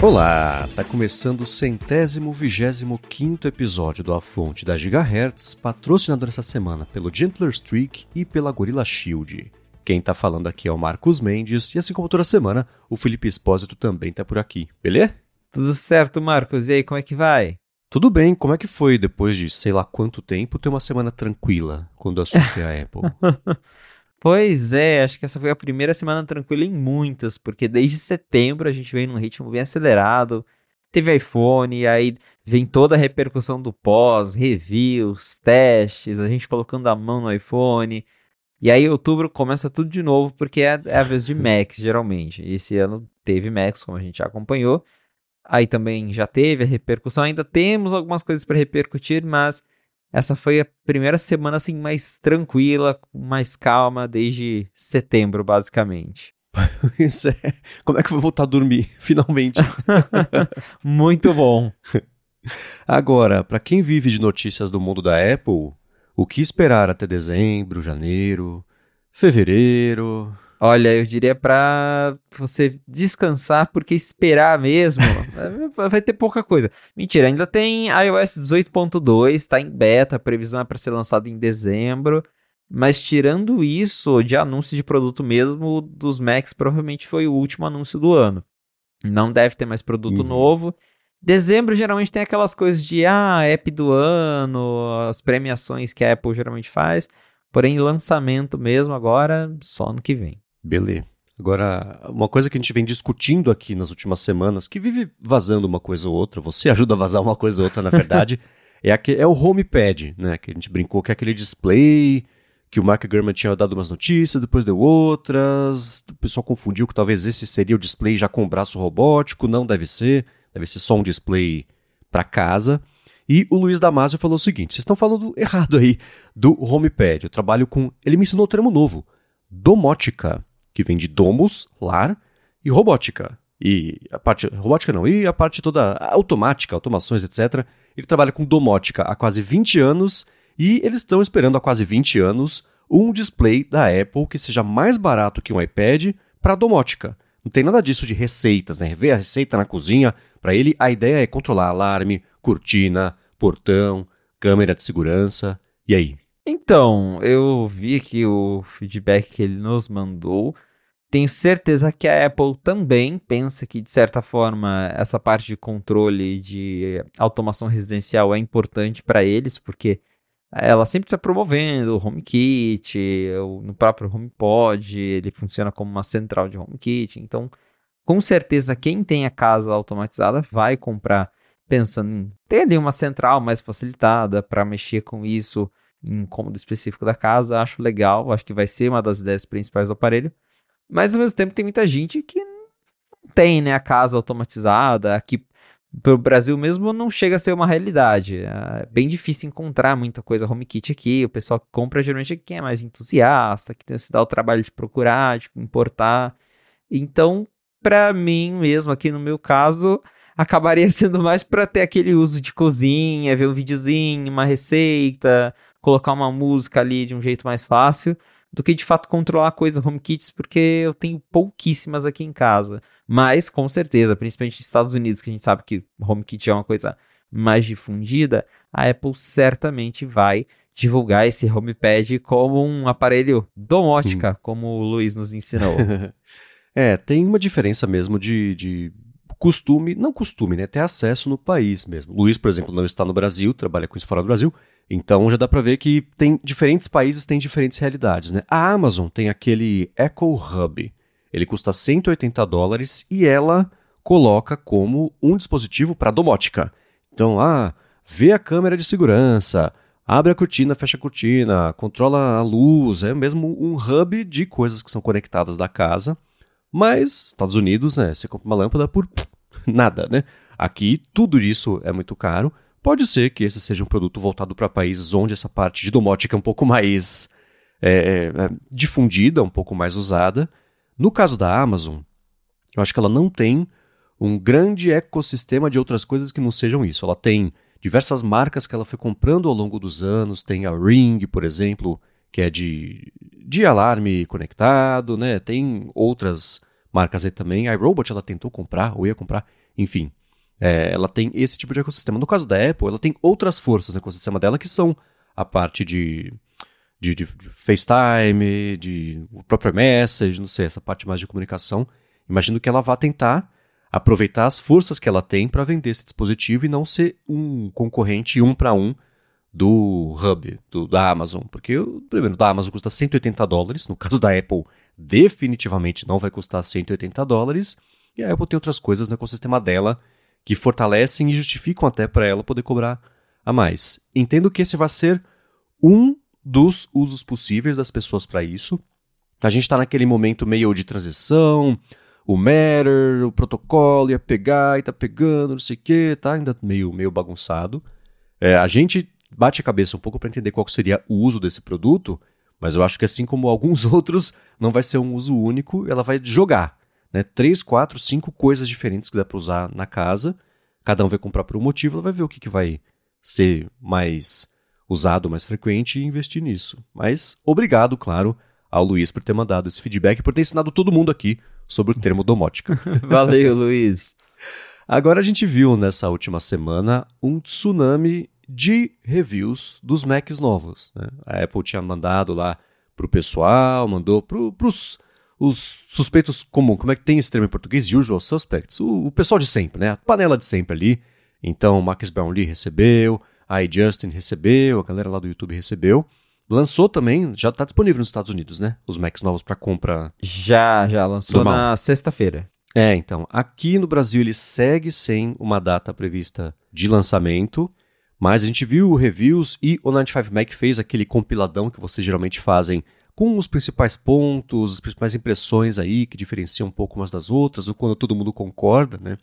Olá, tá começando o 125º episódio do A Fonte da Gigahertz, patrocinado essa semana pelo Gentler Streak e pela Gorilla Shield. Quem tá falando aqui é o Marcos Mendes, e assim como toda semana, o Felipe Espósito também tá por aqui, beleza? Tudo certo, Marcos. E aí, como é que vai? Tudo bem, como é que foi depois de sei lá quanto tempo ter uma semana tranquila quando o assunto é a Apple? Pois é, acho que essa foi a primeira semana tranquila em muitas, porque desde setembro a gente vem num ritmo bem acelerado. Teve iPhone, aí vem toda a repercussão do pós, reviews, testes, a gente colocando a mão no iPhone. E aí outubro começa tudo de novo, porque é a vez de Macs, geralmente. E esse ano teve Macs, como a gente já acompanhou. Aí também já teve a repercussão, ainda temos algumas coisas para repercutir, mas essa foi a primeira semana assim mais tranquila, com mais calma desde setembro, basicamente. Isso é. Como é que eu vou voltar a dormir, finalmente? Muito bom. Agora, para quem vive de notícias do mundo da Apple, o que esperar até dezembro, janeiro, fevereiro? Olha, eu diria pra você descansar, porque esperar mesmo vai ter pouca coisa. Mentira, ainda tem iOS 18.2, tá em beta, a previsão é pra ser lançado em dezembro. Mas tirando isso, de anúncio de produto mesmo, dos Macs provavelmente foi o último anúncio do ano. Não deve ter mais produto Uhum. novo. Dezembro geralmente tem aquelas coisas de app do ano, as premiações que a Apple geralmente faz. Porém, lançamento mesmo agora, só ano que vem. Beleza. Agora, uma coisa que a gente vem discutindo aqui nas últimas semanas, que vive vazando uma coisa ou outra, você ajuda a vazar uma coisa ou outra, na verdade, é o HomePad, né? Que a gente brincou que é aquele display que o Mark Gurman tinha dado umas notícias, depois deu outras, o pessoal confundiu que talvez esse seria o display já com o braço robótico, não deve ser só um display para casa. E o Luiz Damasio falou o seguinte: vocês estão falando errado aí do HomePad, eu trabalho com... Ele me ensinou um termo novo, domótica, que vem de domus, lar, e robótica. E a parte robótica não, e a parte toda automática, automações, etc. Ele trabalha com domótica há quase 20 anos e eles estão esperando há quase 20 anos um display da Apple que seja mais barato que um iPad para domótica. Não tem nada disso de receitas, né? Ver a receita na cozinha, para ele a ideia é controlar alarme, cortina, portão, câmera de segurança. E aí? Então, eu vi aqui o feedback que ele nos mandou. Tenho certeza que a Apple também pensa que, de certa forma, essa parte de controle de automação residencial é importante para eles, porque ela sempre está promovendo o HomeKit, no próprio HomePod, ele funciona como uma central de HomeKit. Então, com certeza, quem tem a casa automatizada vai comprar pensando em ter ali uma central mais facilitada para mexer com isso em um cômodo específico da casa. Acho legal, acho que vai ser uma das ideias principais do aparelho. Mas ao mesmo tempo tem muita gente que não tem, né, a casa automatizada. Aqui pro Brasil mesmo não chega a ser uma realidade. É bem difícil encontrar muita coisa HomeKit aqui. O pessoal que compra geralmente é quem é mais entusiasta, que tem se dá o trabalho de procurar, de importar. Então, para mim mesmo, aqui no meu caso, acabaria sendo mais para ter aquele uso de cozinha, ver um videozinho, uma receita, colocar uma música ali de um jeito mais fácil, do que de fato controlar coisas HomeKits, porque eu tenho pouquíssimas aqui em casa. Mas, com certeza, principalmente nos Estados Unidos, que a gente sabe que HomeKit é uma coisa mais difundida, a Apple certamente vai divulgar esse HomePad como um aparelho domótica, como o Luiz nos ensinou. Tem uma diferença mesmo de costume, não costume, né? Ter acesso no país mesmo. Luiz, por exemplo, não está no Brasil, trabalha com isso fora do Brasil, então já dá pra ver que tem diferentes países têm diferentes realidades, né? A Amazon tem aquele Echo Hub. Ele custa $180 e ela coloca como um dispositivo para domótica. Então, vê a câmera de segurança, abre a cortina, fecha a cortina, controla a luz, é mesmo um hub de coisas que são conectadas da casa. Mas, Estados Unidos, né, você compra uma lâmpada por nada, né? Aqui, tudo isso é muito caro. Pode ser que esse seja um produto voltado para países onde essa parte de domótica é um pouco mais difundida, um pouco mais usada. No caso da Amazon, eu acho que ela não tem um grande ecossistema de outras coisas que não sejam isso. Ela tem diversas marcas que ela foi comprando ao longo dos anos. Tem a Ring, por exemplo, que é de alarme conectado, né? Tem outras marcas aí também. A iRobot, ela tentou comprar, ou ia comprar, enfim. Ela tem esse tipo de ecossistema. No caso da Apple, ela tem outras forças no ecossistema dela, que são a parte de FaceTime, de o próprio Message, não sei, essa parte mais de comunicação. Imagino que ela vá tentar aproveitar as forças que ela tem para vender esse dispositivo e não ser um concorrente 1 para 1 do Hub, da Amazon. Porque primeiro, da Amazon custa $180, no caso da Apple, definitivamente não vai custar $180, e a Apple tem outras coisas no ecossistema dela que fortalecem e justificam até para ela poder cobrar a mais. Entendo que esse vai ser um dos usos possíveis das pessoas para isso. A gente está naquele momento meio de transição, o Matter, o protocolo ia pegar e tá pegando, não sei o que, tá ainda meio bagunçado. A gente bate a cabeça um pouco para entender qual seria o uso desse produto, mas eu acho que assim como alguns outros, não vai ser um uso único, ela vai jogar, né? 3, 4, 5 coisas diferentes que dá para usar na casa, cada um vai comprar por um motivo, ela vai ver o que vai ser mais usado, mais frequente e investir nisso. Mas obrigado, claro, ao Luiz por ter mandado esse feedback e por ter ensinado todo mundo aqui sobre o termo domótica. Valeu, Luiz. Agora a gente viu nessa última semana um tsunami de reviews dos Macs novos, né? A Apple tinha mandado lá pro pessoal, mandou pros os suspeitos comuns. Como é que tem esse termo em português? Usual suspects. O pessoal de sempre, né? A panela de sempre ali. Então, o Marcus Brownlee recebeu, a iJustin recebeu, a galera lá do YouTube recebeu. Lançou também, já está disponível nos Estados Unidos, né? Os Macs novos para compra. Já lançou normal. na sexta-feira. Então, aqui no Brasil ele segue sem uma data prevista de lançamento, mas a gente viu reviews e o 95Mac fez aquele compiladão que vocês geralmente fazem com os principais pontos, as principais impressões aí que diferenciam um pouco umas das outras, ou quando todo mundo concorda, né?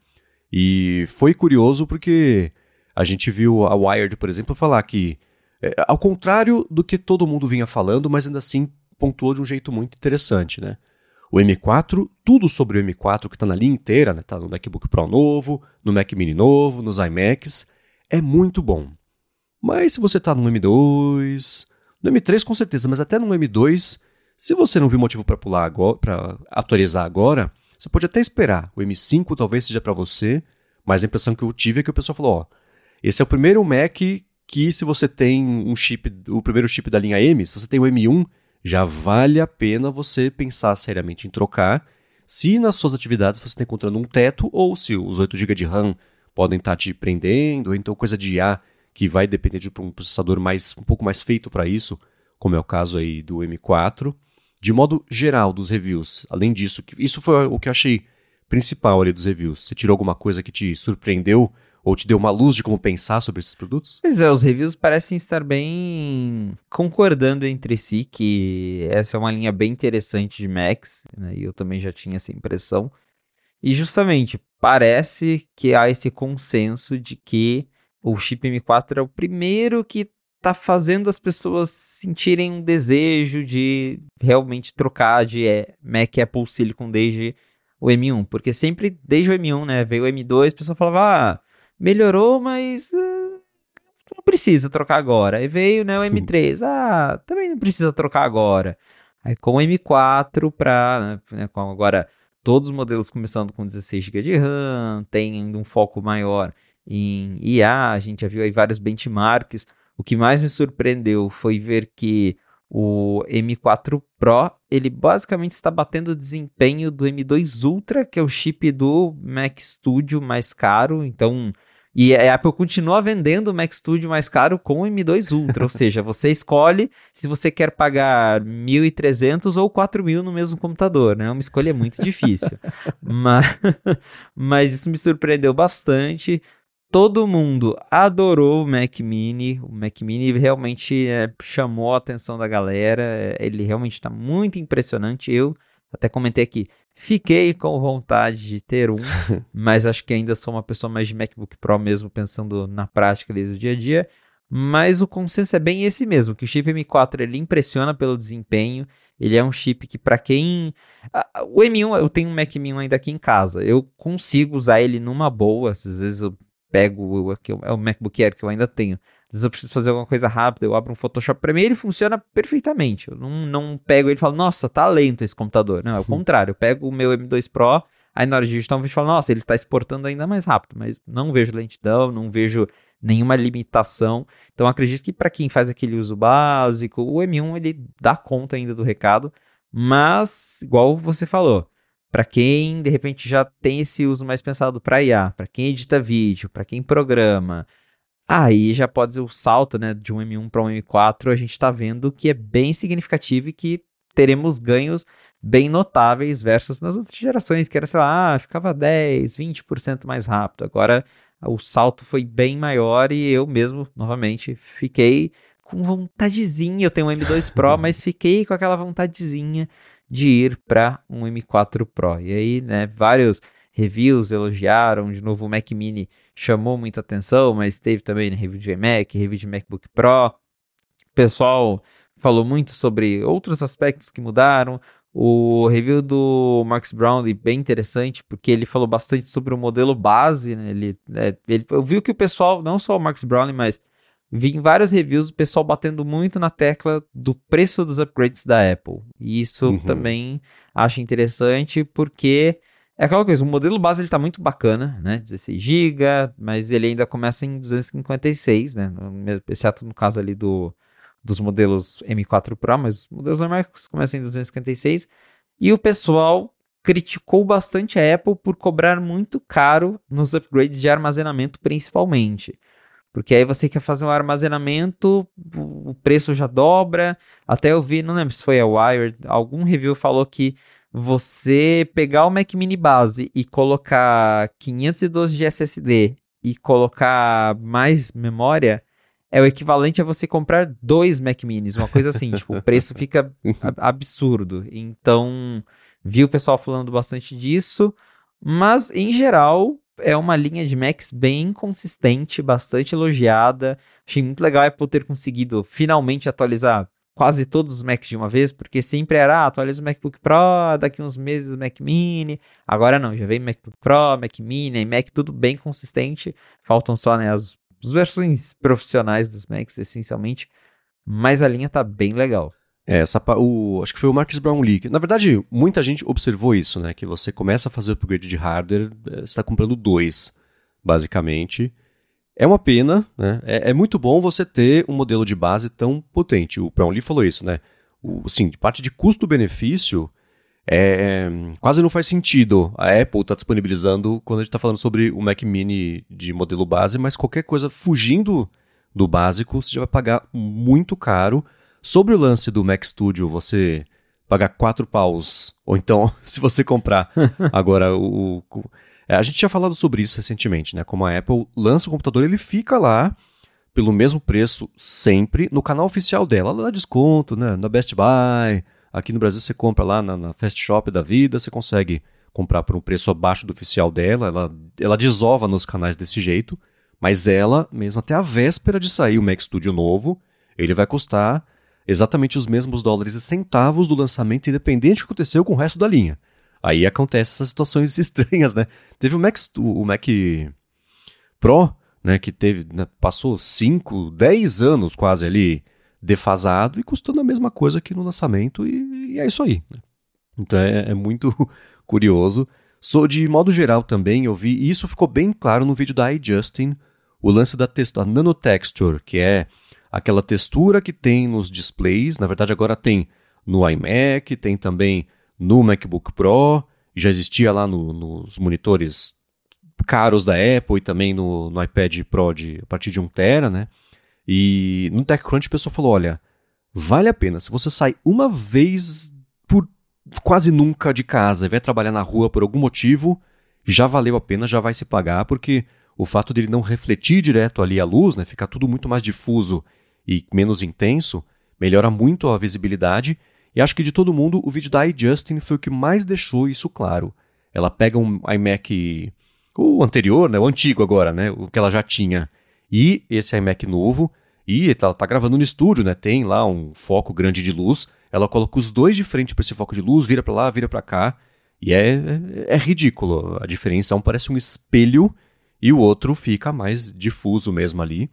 E foi curioso porque a gente viu a Wired, por exemplo, falar que, ao contrário do que todo mundo vinha falando, mas ainda assim pontuou de um jeito muito interessante, né? O M4, tudo sobre o M4 que está na linha inteira, né? Tá no MacBook Pro novo, no Mac Mini novo, nos iMacs, é muito bom. Mas se você está no M2, no M3 com certeza, mas até no M2, se você não viu motivo para pular agora, para atualizar agora, você pode até esperar. O M5 talvez seja para você, mas a impressão que eu tive é que o pessoal falou, esse é o primeiro Mac que se você tem um chip, o primeiro chip da linha M, se você tem o M1, já vale a pena você pensar seriamente em trocar, se nas suas atividades você está encontrando um teto, ou se os 8 GB de RAM podem estar te prendendo, ou então coisa de IA que vai depender de um processador um pouco mais feito para isso, como é o caso aí do M4. De modo geral dos reviews, além disso, isso foi o que eu achei principal ali dos reviews. Você tirou alguma coisa que te surpreendeu ou te deu uma luz de como pensar sobre esses produtos? Pois é, os reviews parecem estar bem concordando entre si, que essa é uma linha bem interessante de Macs, né? E eu também já tinha essa impressão. E justamente, parece que há esse consenso de que o chip M4 é o primeiro que está fazendo as pessoas sentirem um desejo de realmente trocar de Mac Apple Silicon desde o M1. Porque sempre, desde o M1, né, veio o M2, a pessoa falava, melhorou, mas não precisa trocar agora. Aí veio, né, o M3, também não precisa trocar agora. Aí com o M4 com agora todos os modelos começando com 16 GB de RAM, tem ainda um foco maior em IA, a gente já viu aí vários benchmarks. O que mais me surpreendeu foi ver que o M4 Pro, ele basicamente está batendo o desempenho do M2 Ultra, que é o chip do Mac Studio mais caro, então... E a Apple continua vendendo o Mac Studio mais caro com o M2 Ultra, ou seja, você escolhe se você quer pagar 1.300 ou 4.000 no mesmo computador, né? É uma escolha muito difícil. Mas isso me surpreendeu bastante. Todo mundo adorou o Mac Mini. O Mac Mini realmente chamou a atenção da galera. Ele realmente está muito impressionante. Eu até comentei aqui. Fiquei com vontade de ter um, mas acho que ainda sou uma pessoa mais de MacBook Pro mesmo, pensando na prática ali do dia a dia. Mas o consenso é bem esse mesmo, que o chip M4 ele impressiona pelo desempenho. Ele é um chip que para quem... O M1, eu tenho um Mac Mini ainda aqui em casa. Eu consigo usar ele numa boa, às vezes eu pego é o MacBook Air que eu ainda tenho. Às vezes eu preciso fazer alguma coisa rápida, eu abro um Photoshop. Pra mim ele funciona perfeitamente. Eu não pego ele e falo, nossa, tá lento esse computador. Não, é o contrário. Eu pego o meu M2 Pro, aí na hora de digitar um vídeo eu falo, nossa, ele tá exportando ainda mais rápido. Mas não vejo lentidão, não vejo nenhuma limitação. Então acredito que para quem faz aquele uso básico, o M1 ele dá conta ainda do recado. Mas, igual você falou, para quem de repente já tem esse uso mais pensado para IA, para quem edita vídeo, para quem programa, aí já pode ser o salto, né, de um M1 para um M4, a gente está vendo que é bem significativo e que teremos ganhos bem notáveis versus nas outras gerações, que era, sei lá, ficava 10, 20% mais rápido. Agora o salto foi bem maior e eu mesmo, novamente, fiquei com vontadezinha. Eu tenho um M2 Pro, mas fiquei com aquela vontadezinha de ir para um M4 Pro. E aí, né, vários reviews elogiaram. De novo, o Mac Mini chamou muita atenção, mas teve também, né, review de iMac, review de MacBook Pro. O pessoal falou muito sobre outros aspectos que mudaram. O review do Marcus Brownlee, bem interessante, porque ele falou bastante sobre o modelo base, né? Eu vi que o pessoal, não só o Marcus Brownlee, mas vi em vários reviews o pessoal batendo muito na tecla do preço dos upgrades da Apple. E isso também acho interessante, porque é aquela coisa, o modelo base ele tá muito bacana, né? 16 GB, mas ele ainda começa em 256, né? Exceto no caso ali dos modelos M4 Pro, mas os modelos normais começam em 256. E o pessoal criticou bastante a Apple por cobrar muito caro nos upgrades de armazenamento, principalmente. Porque aí você quer fazer um armazenamento, o preço já dobra. Até eu vi, não lembro se foi a Wired, algum review falou que você pegar o Mac Mini base e colocar 512 de SSD e colocar mais memória é o equivalente a você comprar 2 Mac Minis, uma coisa assim, tipo, o preço fica absurdo. Então, vi o pessoal falando bastante disso, mas em geral é uma linha de Macs bem consistente, bastante elogiada. Achei muito legal a Apple ter conseguido finalmente atualizar quase todos os Macs de uma vez, porque sempre era, atualiza o MacBook Pro, daqui uns meses o Mac Mini. Agora não, já vem MacBook Pro, Mac Mini, Mac, tudo bem consistente. Faltam só, né, as versões profissionais dos Macs, essencialmente, mas a linha tá bem legal. Acho que foi o Marcus Brownlee. Na verdade, muita gente observou isso, né? Que você começa a fazer upgrade de hardware, você está comprando 2, basicamente. É uma pena, né? É muito bom você ter um modelo de base tão potente. O Brownlee falou isso, né? Sim, de parte de custo-benefício, quase não faz sentido a Apple estar disponibilizando quando a gente está falando sobre o Mac Mini de modelo base, mas qualquer coisa fugindo do básico, você já vai pagar muito caro. Sobre o lance do Mac Studio, você pagar 4 paus, ou então, se você comprar agora a gente tinha falado sobre isso recentemente, né? Como a Apple lança o computador, ele fica lá pelo mesmo preço sempre no canal oficial dela. Ela dá desconto, né? Na Best Buy, aqui no Brasil você compra lá na Fast Shop da vida, você consegue comprar por um preço abaixo do oficial dela. Ela desova nos canais desse jeito, mas ela, mesmo até a véspera de sair o Mac Studio novo, ele vai custar exatamente os mesmos dólares e centavos do lançamento, independente do que aconteceu com o resto da linha. Aí acontecem essas situações estranhas, né? Teve o Mac Pro, né, que passou 5, 10 anos quase ali defasado e custando a mesma coisa que no lançamento, e é isso aí, né? Então é muito curioso. De modo geral também, eu vi, e isso ficou bem claro no vídeo da iJustin, o lance da nanotexture, que é aquela textura que tem nos displays. Na verdade agora tem no iMac, tem também no MacBook Pro, já existia lá nos monitores caros da Apple e também no iPad Pro a partir de 1 TB, né? E no TechCrunch o pessoal falou, olha, vale a pena, se você sai uma vez por quase nunca de casa e vai trabalhar na rua por algum motivo, já valeu a pena, já vai se pagar, porque o fato dele não refletir direto ali a luz, né, ficar tudo muito mais difuso e menos intenso, melhora muito a visibilidade. E acho que de todo mundo, o vídeo da iJustin foi o que mais deixou isso claro. Ela pega um iMac, o anterior, né, o antigo agora, né, o que ela já tinha, e esse iMac novo, e ela tá gravando no estúdio, né, tem lá um foco grande de luz, ela coloca os dois de frente para esse foco de luz, vira para lá, vira para cá, e é ridículo a diferença. Um parece um espelho e o outro fica mais difuso mesmo ali.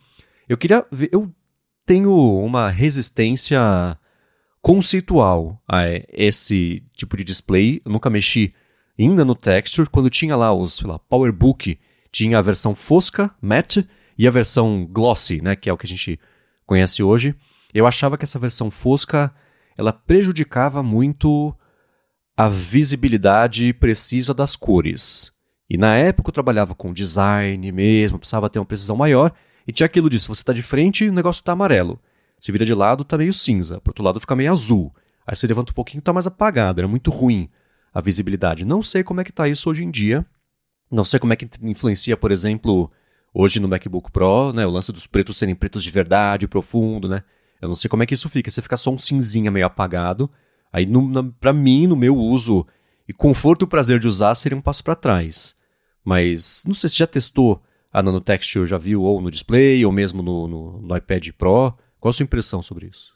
Eu queria ver, eu tenho uma resistência conceitual a esse tipo de display. Eu nunca mexi ainda no texture. Quando tinha lá os, sei lá, PowerBook, tinha a versão fosca, matte, e a versão glossy, né, que é o que a gente conhece hoje. Eu achava que essa versão fosca, ela prejudicava muito a visibilidade precisa das cores. E na época eu trabalhava com design mesmo, precisava ter uma precisão maior, e tinha aquilo disso, você está de frente, o negócio está amarelo. Se vira de lado, está meio cinza, pro outro lado fica meio azul. Aí você levanta um pouquinho, está mais apagado, era muito ruim a visibilidade. Não sei como é que está isso hoje em dia, não sei como é que influencia, por exemplo, hoje no MacBook Pro, né, o lance dos pretos serem pretos de verdade, profundo, né? Eu não sei como é que isso fica, você fica só um cinzinha meio apagado. Aí, pra mim, no meu uso e conforto e prazer de usar, seria um passo para trás. Mas, não sei se já testou a Nanotexture, já viu ou no display, ou mesmo no iPad Pro. Qual a sua impressão sobre isso?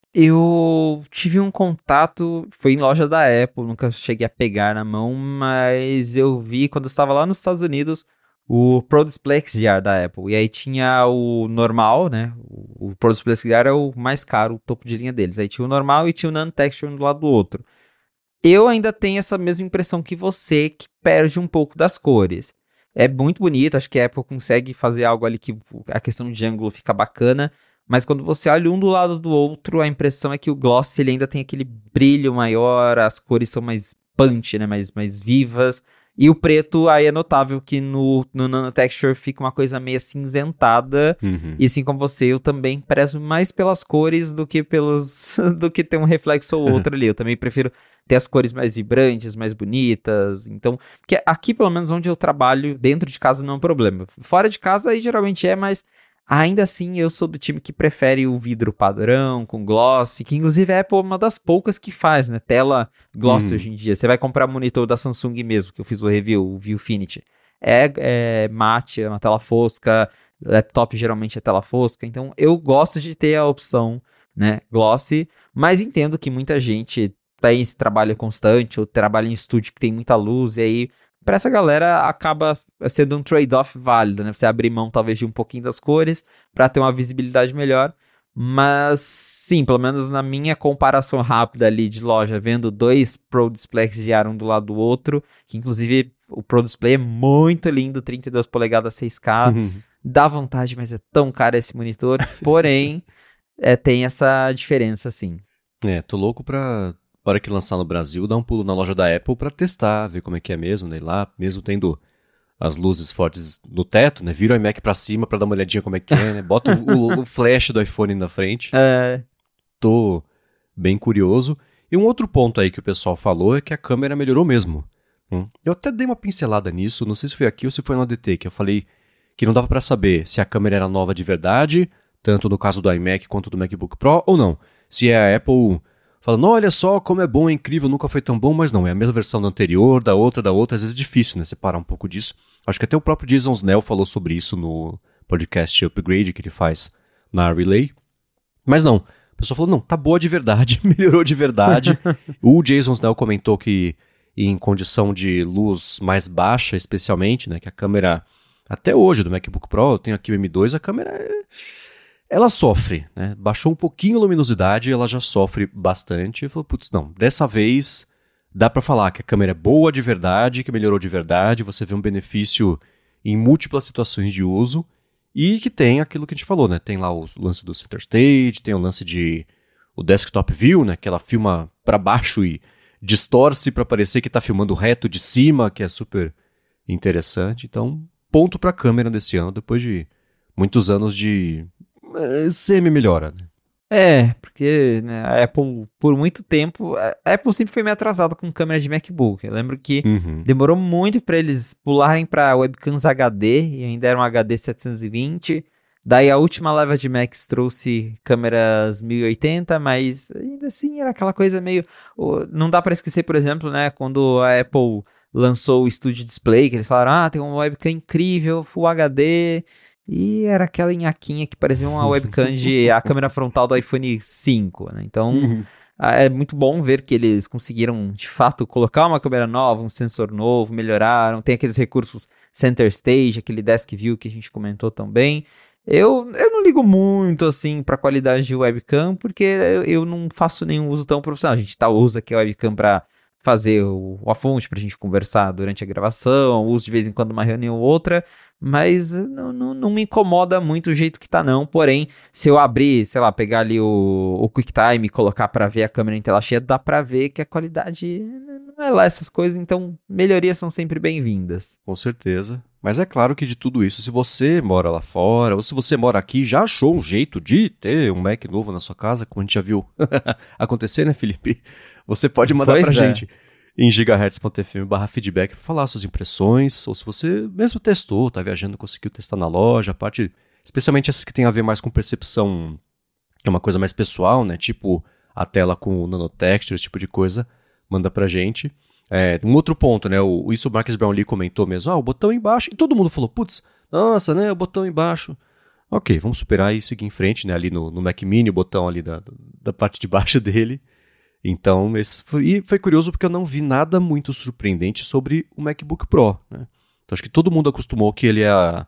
Eu tive um contato, foi em loja da Apple, nunca cheguei a pegar na mão, mas eu vi quando eu estava lá nos Estados Unidos o Pro Display XDR da Apple. E aí tinha o normal, né? O Pro Display XDR é o mais caro, o topo de linha deles. Aí tinha o normal e tinha o Nanotexture um do lado do outro. Eu ainda tenho essa mesma impressão que você, que perde um pouco das cores. É muito bonito, acho que a Apple consegue fazer algo ali que a questão de ângulo fica bacana, mas quando você olha um do lado do outro, a impressão é que o gloss ele ainda tem aquele brilho maior, as cores são mais punch, né, mais vivas, e o preto aí é notável que no Nanotexture fica uma coisa meio acinzentada, e assim como você, eu também prezo mais pelas cores do que do que ter um reflexo ou outro ali, eu também prefiro ter as cores mais vibrantes, mais bonitas, então, porque aqui pelo menos onde eu trabalho, dentro de casa não é um problema, fora de casa aí geralmente é, mas ainda assim eu sou do time que prefere o vidro padrão, com gloss, que inclusive a Apple é uma das poucas que faz, né, tela gloss hoje em dia, você vai comprar monitor da Samsung mesmo, que eu fiz o review, o Viewfinity, é mate, é uma tela fosca, laptop geralmente é tela fosca, então eu gosto de ter a opção, né, glossy, mas entendo que muita gente tem esse trabalho constante, ou trabalha em estúdio que tem muita luz, e aí, pra essa galera, acaba sendo um trade-off válido, né? Você abrir mão, talvez, de um pouquinho das cores, pra ter uma visibilidade melhor, mas, sim, pelo menos na minha comparação rápida ali de loja, vendo dois Pro Displays XDR um do lado do outro, que inclusive o Pro Display é muito lindo, 32 polegadas 6K, dá vontade, mas é tão caro esse monitor, porém, tem essa diferença, sim. Tô louco pra, hora que lançar no Brasil, dar um pulo na loja da Apple pra testar, ver como é que é mesmo, né? Lá, mesmo tendo as luzes fortes no teto, né? Vira o iMac pra cima pra dar uma olhadinha como é que é, né? Bota o flash do iPhone na frente. Tô bem curioso. E um outro ponto aí que o pessoal falou é que a câmera melhorou mesmo. Eu até dei uma pincelada nisso, não sei se foi aqui ou se foi no ADT, que eu falei que não dava pra saber se a câmera era nova de verdade, tanto no caso do iMac quanto do MacBook Pro, ou não. Se é a Apple falando, olha só como é bom, é incrível, nunca foi tão bom, mas não, é a mesma versão da anterior, da outra, às vezes é difícil, né, separar um pouco disso. Acho que até o próprio Jason Snell falou sobre isso no podcast Upgrade que ele faz na Relay. Mas não, a pessoa falou, não, tá boa de verdade, melhorou de verdade. O Jason Snell comentou que em condição de luz mais baixa, especialmente, né, que a câmera, até hoje do MacBook Pro, eu tenho aqui o M2, a câmera ela sofre, né? Baixou um pouquinho a luminosidade, ela já sofre bastante. Eu falei, putz, não, dessa vez dá pra falar que a câmera é boa de verdade, que melhorou de verdade, você vê um benefício em múltiplas situações de uso e que tem aquilo que a gente falou, né? Tem lá o lance do Center Stage, tem o lance de o Desktop View, né? Que ela filma pra baixo e distorce pra parecer que tá filmando reto de cima, que é super interessante. Então, ponto pra câmera desse ano, depois de muitos anos de semi-melhora, né? Porque né, a Apple, por muito tempo, a Apple sempre foi meio atrasada com câmera de MacBook. Eu lembro que demorou muito para eles pularem para webcams HD, e ainda era um HD 720. Daí a última leva de Macs trouxe câmeras 1080, mas ainda assim era aquela coisa meio... Não dá para esquecer, por exemplo, né, quando a Apple lançou o Studio Display, que eles falaram, tem uma webcam incrível, Full HD... E era aquela nhaquinha que parecia uma webcam de a câmera frontal do iPhone 5, né? Então, é muito bom ver que eles conseguiram, de fato, colocar uma câmera nova, um sensor novo, melhoraram. Tem aqueles recursos Center Stage, aquele Desk View que a gente comentou também. Eu não ligo muito, assim, pra qualidade de webcam, porque eu não faço nenhum uso tão profissional. A gente usa aqui a webcam pra fazer a fonte pra gente conversar durante a gravação, uso de vez em quando uma reunião ou outra, mas não me incomoda muito o jeito que tá, não. Porém, se eu abrir, sei lá, pegar ali o QuickTime e colocar pra ver a câmera em tela cheia, dá pra ver que a qualidade não é lá essas coisas, então melhorias são sempre bem-vindas. Com certeza. Mas é claro que de tudo isso, se você mora lá fora, ou se você mora aqui, já achou um jeito de ter um Mac novo na sua casa, como a gente já viu acontecer, né, Felipe? Você pode mandar pra gente em gigahertz.fm/feedback para falar suas impressões, ou se você mesmo testou, tá viajando, conseguiu testar na loja, a parte, especialmente essas que tem a ver mais com percepção, que é uma coisa mais pessoal, né, tipo a tela com nanotexture, esse tipo de coisa, manda pra gente. Um outro ponto, né? Isso o Marques Brownlee comentou mesmo. O botão embaixo. E todo mundo falou, putz, nossa, né? O botão embaixo. Ok, vamos superar e seguir em frente, né? Ali no Mac Mini, o botão ali da parte de baixo dele. Então, foi curioso porque eu não vi nada muito surpreendente sobre o MacBook Pro, né? Então, acho que todo mundo acostumou que ele é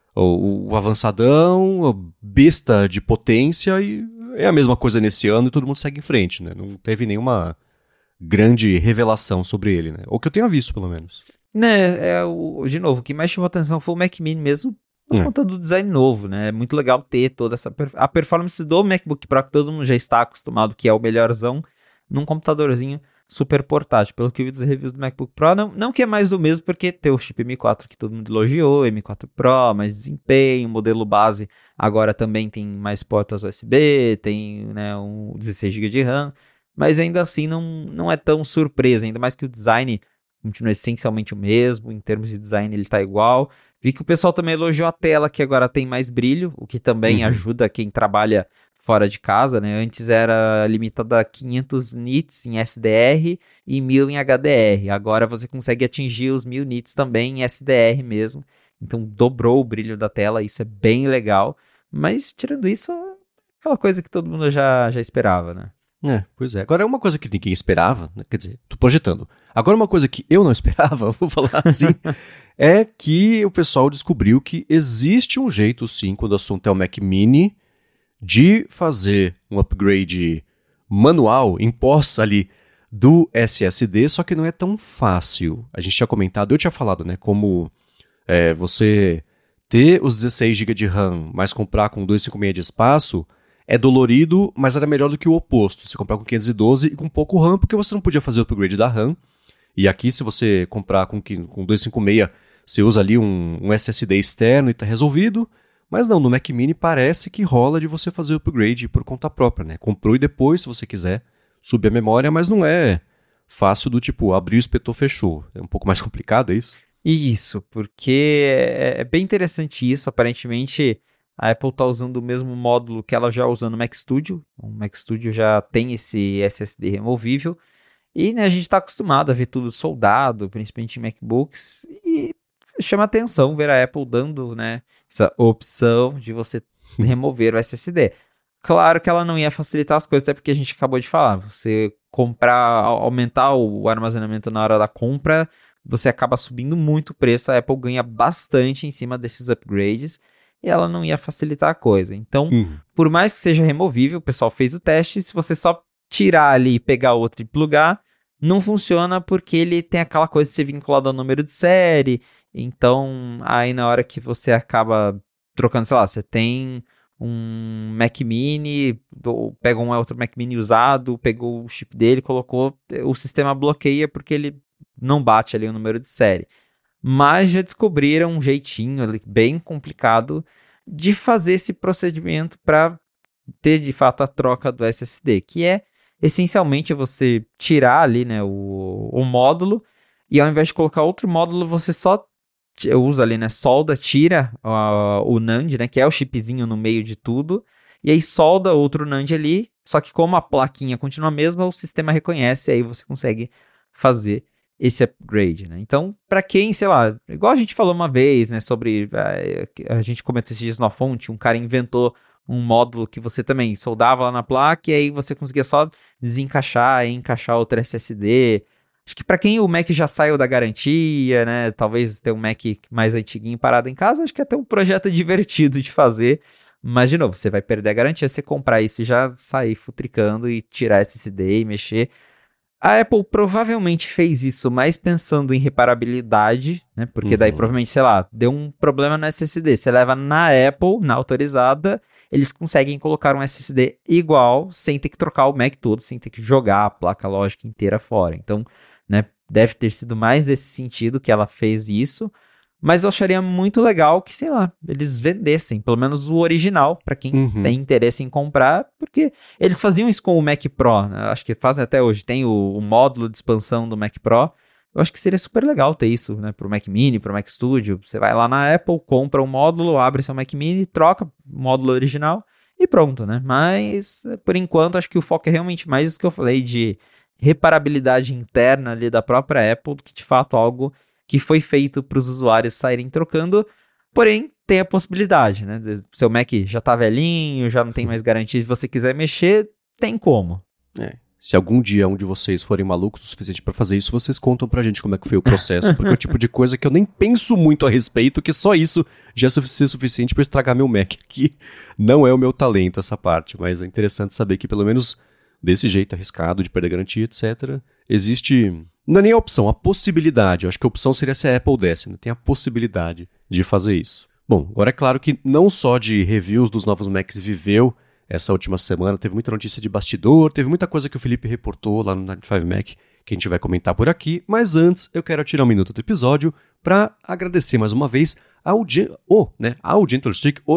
o avançadão, a besta de potência, e é a mesma coisa nesse ano e todo mundo segue em frente, né? Não teve nenhuma grande revelação sobre ele, né? Ou que eu tenha visto, pelo menos. Né, de novo, o que mais chamou atenção foi o Mac Mini mesmo, por conta do design novo, né? É muito legal ter toda essa... A performance do MacBook Pro, que todo mundo já está acostumado, que é o melhorzão, num computadorzinho super portátil. Pelo que eu vi dos reviews do MacBook Pro, não que é mais do mesmo, porque tem o chip M4 que todo mundo elogiou, M4 Pro, mais desempenho, modelo base agora também tem mais portas USB, tem, né, 16 GB de RAM, mas ainda assim não é tão surpresa, ainda mais que o design continua essencialmente o mesmo, em termos de design ele tá igual. Vi que o pessoal também elogiou a tela, que agora tem mais brilho, o que também ajuda quem trabalha fora de casa, né? Antes era limitada a 500 nits em SDR e 1000 em HDR. Agora você consegue atingir os 1000 nits também em SDR mesmo. Então dobrou o brilho da tela, isso é bem legal. Mas tirando isso, aquela coisa que todo mundo já esperava, né? Pois é. Agora, uma coisa que ninguém esperava, né? Quer dizer, tô projetando. Agora, uma coisa que eu não esperava, vou falar assim, é que o pessoal descobriu que existe um jeito, sim, quando o assunto é o Mac Mini, de fazer um upgrade manual, imposto ali, do SSD, só que não é tão fácil. A gente tinha comentado, eu tinha falado, né, como você ter os 16 GB de RAM, mas comprar com 256 de espaço, é dolorido, mas era melhor do que o oposto. Você comprar com 512 e com pouco RAM, porque você não podia fazer o upgrade da RAM. E aqui, se você comprar com 256, você usa ali um SSD externo e está resolvido. Mas não, no Mac Mini parece que rola de você fazer o upgrade por conta própria, né? Comprou e depois, se você quiser, subir a memória, mas não é fácil do tipo, abriu, espetou, fechou. É um pouco mais complicado, é isso? Isso, porque é bem interessante isso. Aparentemente, a Apple está usando o mesmo módulo que ela já usa no Mac Studio. O Mac Studio já tem esse SSD removível. E, né, a gente está acostumado a ver tudo soldado, principalmente em MacBooks. E chama atenção ver a Apple dando, né, essa opção de você remover o SSD. Claro que ela não ia facilitar as coisas, até porque a gente acabou de falar. Você aumentar o armazenamento na hora da compra, você acaba subindo muito o preço. A Apple ganha bastante em cima desses upgrades e ela não ia facilitar a coisa. Então, por mais que seja removível, o pessoal fez o teste. Se você só tirar ali, pegar outro e plugar, não funciona porque ele tem aquela coisa de ser vinculado ao número de série. Então, aí na hora que você acaba trocando, sei lá, você tem um Mac Mini, pega um outro Mac Mini usado, pegou o chip dele, colocou, o sistema bloqueia porque ele não bate ali o número de série. Mas já descobriram um jeitinho ali, bem complicado de fazer esse procedimento para ter de fato a troca do SSD, que é essencialmente você tirar ali, né, o módulo, e ao invés de colocar outro módulo, você só usa ali, né, solda, tira o NAND, né, que é o chipzinho no meio de tudo, e aí solda outro NAND ali, só que como a plaquinha continua a mesma, o sistema reconhece, e aí você consegue fazer esse upgrade, né? Então, para quem, sei lá, igual a gente falou uma vez, né, sobre, a gente comentou esses dias na fonte, um cara inventou um módulo que você também soldava lá na placa e aí você conseguia só desencaixar e encaixar outro SSD. Acho que para quem o Mac já saiu da garantia, né, talvez ter um Mac mais antiguinho parado em casa, acho que é até um projeto divertido de fazer. Mas, de novo, você vai perder a garantia se você comprar isso e já sair futricando e tirar SSD e mexer. A Apple provavelmente fez isso mais pensando em reparabilidade, né? Porque daí provavelmente, sei lá, deu um problema no SSD. Você leva na Apple, na autorizada, eles conseguem colocar um SSD igual, sem ter que trocar o Mac todo, sem ter que jogar a placa lógica inteira fora. Então, né, deve ter sido mais nesse sentido que ela fez isso. Mas eu acharia muito legal que, sei lá, eles vendessem, pelo menos o original, para quem tem interesse em comprar, porque eles faziam isso com o Mac Pro, né? Acho que fazem até hoje, tem o módulo de expansão do Mac Pro. Eu acho que seria super legal ter isso, né, pro Mac Mini, pro Mac Studio. Você vai lá na Apple, compra um módulo, abre seu Mac Mini, troca o módulo original e pronto, né? Mas, por enquanto, acho que o foco é realmente mais isso que eu falei de reparabilidade interna ali da própria Apple, do que de fato algo que foi feito para os usuários saírem trocando, porém tem a possibilidade, né? Seu Mac já tá velhinho, já não tem mais garantia, se você quiser mexer, tem como. Se algum dia um de vocês forem malucos o suficiente para fazer isso, vocês contam pra gente como é que foi o processo, porque é o tipo de coisa que eu nem penso muito a respeito, que só isso já é suficiente para estragar meu Mac, que não é o meu talento essa parte, mas é interessante saber que pelo menos desse jeito arriscado de perder garantia, etc., existe... Não é nem a opção, a possibilidade. Eu acho que a opção seria se a Apple desse, né? Tem a possibilidade de fazer isso. Bom, agora é claro que não só de reviews dos novos Macs viveu essa última semana, teve muita notícia de bastidor, teve muita coisa que o Felipe reportou lá no 95 Mac, que a gente vai comentar por aqui, mas antes eu quero tirar um minuto do episódio para agradecer mais uma vez ao Gentler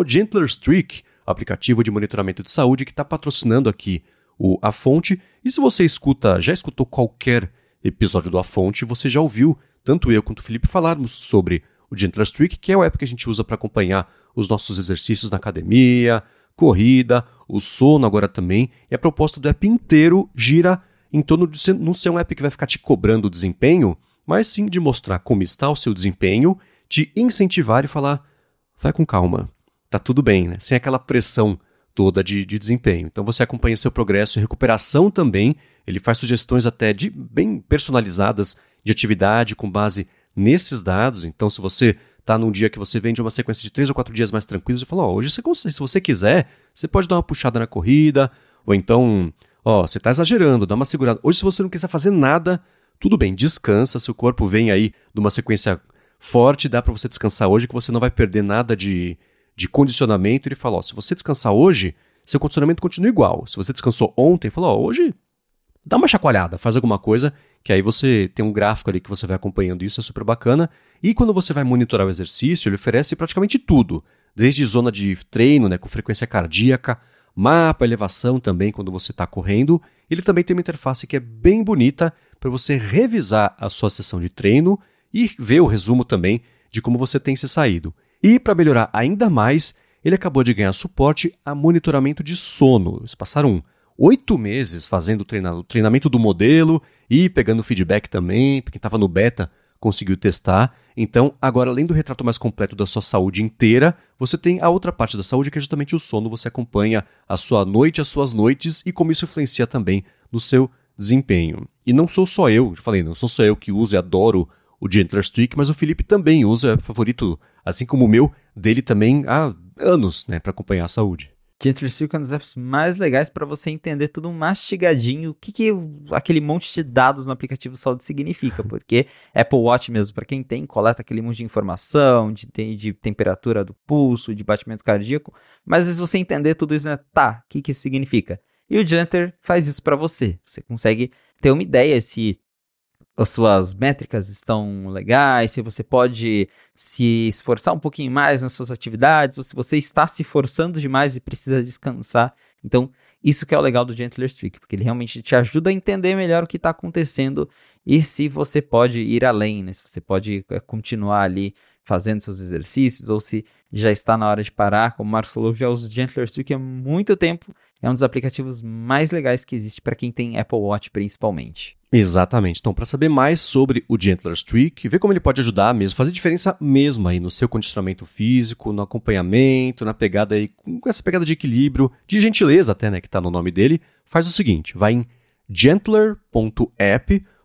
Streak, aplicativo de monitoramento de saúde que está patrocinando aqui a Fonte. E se você já escutou qualquer episódio do A Fonte, você já ouviu tanto eu quanto o Felipe falarmos sobre o Gentler Streak, que é o app que a gente usa para acompanhar os nossos exercícios na academia, corrida, o sono agora também. E a proposta do app inteiro gira em torno de não ser um app que vai ficar te cobrando o desempenho, mas sim de mostrar como está o seu desempenho, te incentivar e falar, vai com calma, tá tudo bem, né? Sem aquela pressão toda de desempenho. Então você acompanha seu progresso e recuperação também. Ele faz sugestões até bem personalizadas de atividade com base nesses dados. Então se você está num dia que você vem de uma sequência de 3 ou 4 dias mais tranquilos e fala, hoje você consegue, se você quiser, você pode dar uma puxada na corrida, ou então, você está exagerando, dá uma segurada. Hoje se você não quiser fazer nada, tudo bem, descansa, seu corpo vem aí de uma sequência forte, dá para você descansar hoje que você não vai perder nada de condicionamento. Ele fala, se você descansar hoje, seu condicionamento continua igual. Se você descansou ontem, fala, hoje dá uma chacoalhada, faz alguma coisa, que aí você tem um gráfico ali que você vai acompanhando isso, é super bacana. E quando você vai monitorar o exercício, ele oferece praticamente tudo, desde zona de treino, né, com frequência cardíaca, mapa, elevação também quando você está correndo. Ele também tem uma interface que é bem bonita para você revisar a sua sessão de treino e ver o resumo também de como você tem se saído. E para melhorar ainda mais, ele acabou de ganhar suporte a monitoramento de sono. Eles passaram 8 meses fazendo o treinamento do modelo e pegando feedback também, quem estava no beta conseguiu testar. Então, agora, além do retrato mais completo da sua saúde inteira, você tem a outra parte da saúde, que é justamente o sono. Você acompanha a sua noite, as suas noites e como isso influencia também no seu desempenho. E não sou só eu, não sou só eu que uso e adoro o Gentler Streak, mas o Felipe também usa, é favorito, assim como o meu, dele também há anos, né, para acompanhar a saúde. Gentler Streak é um dos apps mais legais para você entender tudo mastigadinho, o que aquele monte de dados no aplicativo saúde significa, porque Apple Watch mesmo, para quem tem, coleta aquele monte de informação, de temperatura do pulso, de batimento cardíaco, mas às vezes você entender tudo isso, né, o que isso significa? E o Gentler faz isso para você, você consegue ter uma ideia se as suas métricas estão legais, se você pode se esforçar um pouquinho mais nas suas atividades, ou se você está se forçando demais e precisa descansar. Então, isso que é o legal do Gentler Streak, porque ele realmente te ajuda a entender melhor o que está acontecendo e se você pode ir além, né? Se você pode continuar ali fazendo seus exercícios, ou se já está na hora de parar. Como o Marcos falou, já uso o Gentler Streak há muito tempo. É um dos aplicativos mais legais que existe para quem tem Apple Watch, principalmente. Exatamente. Então, para saber mais sobre o Gentler Streak, ver como ele pode ajudar mesmo, fazer diferença mesmo aí no seu condicionamento físico, no acompanhamento, na pegada aí, com essa pegada de equilíbrio, de gentileza até, né, que está no nome dele, faz o seguinte, vai em gentler.app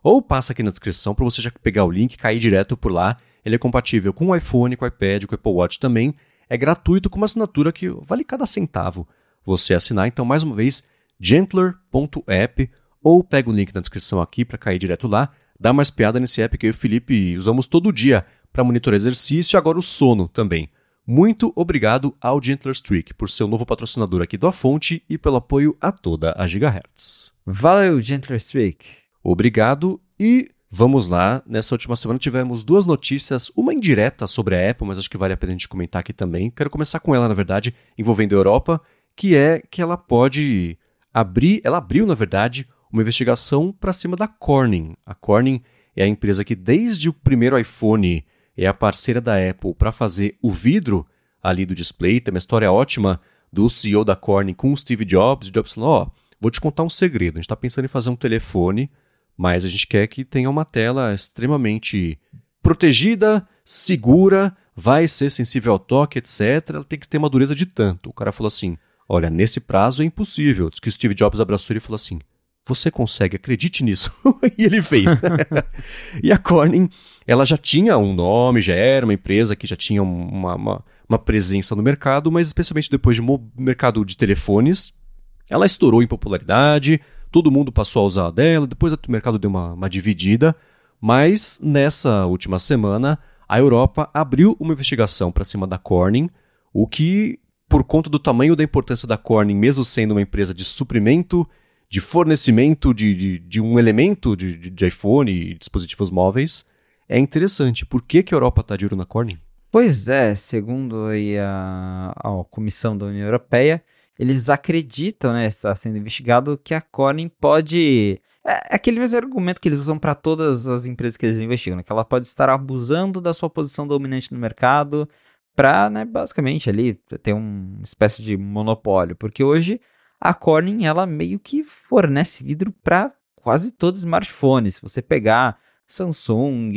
ou passa aqui na descrição para você já pegar o link e cair direto por lá. Ele é compatível com o iPhone, com o iPad, com o Apple Watch também. É gratuito com uma assinatura que vale cada centavo você assinar. Então, mais uma vez, gentler.app, ou pega o link na descrição aqui para cair direto lá. Dá mais piada nesse app que eu e o Felipe usamos todo dia para monitorar exercício e agora o sono também. Muito obrigado ao Gentler Streak por ser o novo patrocinador aqui do A Fonte e pelo apoio a toda a Gigahertz. Valeu, Gentler Streak. Obrigado e vamos lá. Nessa última semana tivemos 2 notícias, uma indireta sobre a Apple, mas acho que vale a pena a gente comentar aqui também. Quero começar com ela, na verdade, envolvendo a Europa, que é que ela pode abrir, ela abriu, na verdade, uma investigação para cima da Corning. A Corning é a empresa que desde o primeiro iPhone é a parceira da Apple para fazer o vidro ali do display. Tem uma história ótima do CEO da Corning com o Steve Jobs. O Jobs falou, vou te contar um segredo. A gente está pensando em fazer um telefone, mas a gente quer que tenha uma tela extremamente protegida, segura, vai ser sensível ao toque, etc. Ela tem que ter uma dureza de tanto. O cara falou assim, olha, nesse prazo é impossível. Diz que o Steve Jobs abraçou ele e falou assim, você consegue, acredite nisso. E ele fez. E a Corning, ela já tinha um nome, já era uma empresa que já tinha uma presença no mercado, mas especialmente depois do mercado de telefones, ela estourou em popularidade, todo mundo passou a usar a dela, depois o mercado deu uma dividida, mas nessa última semana a Europa abriu uma investigação para cima da Corning, o que, por conta do tamanho da importância da Corning, mesmo sendo uma empresa de suprimento, de fornecimento de um elemento de iPhone e dispositivos móveis, é interessante. Por que a Europa está de olho na Corning? Pois é, segundo aí a Comissão da União Europeia, eles acreditam, né, está sendo investigado, que a Corning pode... É aquele mesmo argumento que eles usam para todas as empresas que eles investigam, né, que ela pode estar abusando da sua posição dominante no mercado para, né, basicamente ali ter uma espécie de monopólio, porque hoje a Corning, ela meio que fornece vidro para quase todo smartphone. Se você pegar Samsung,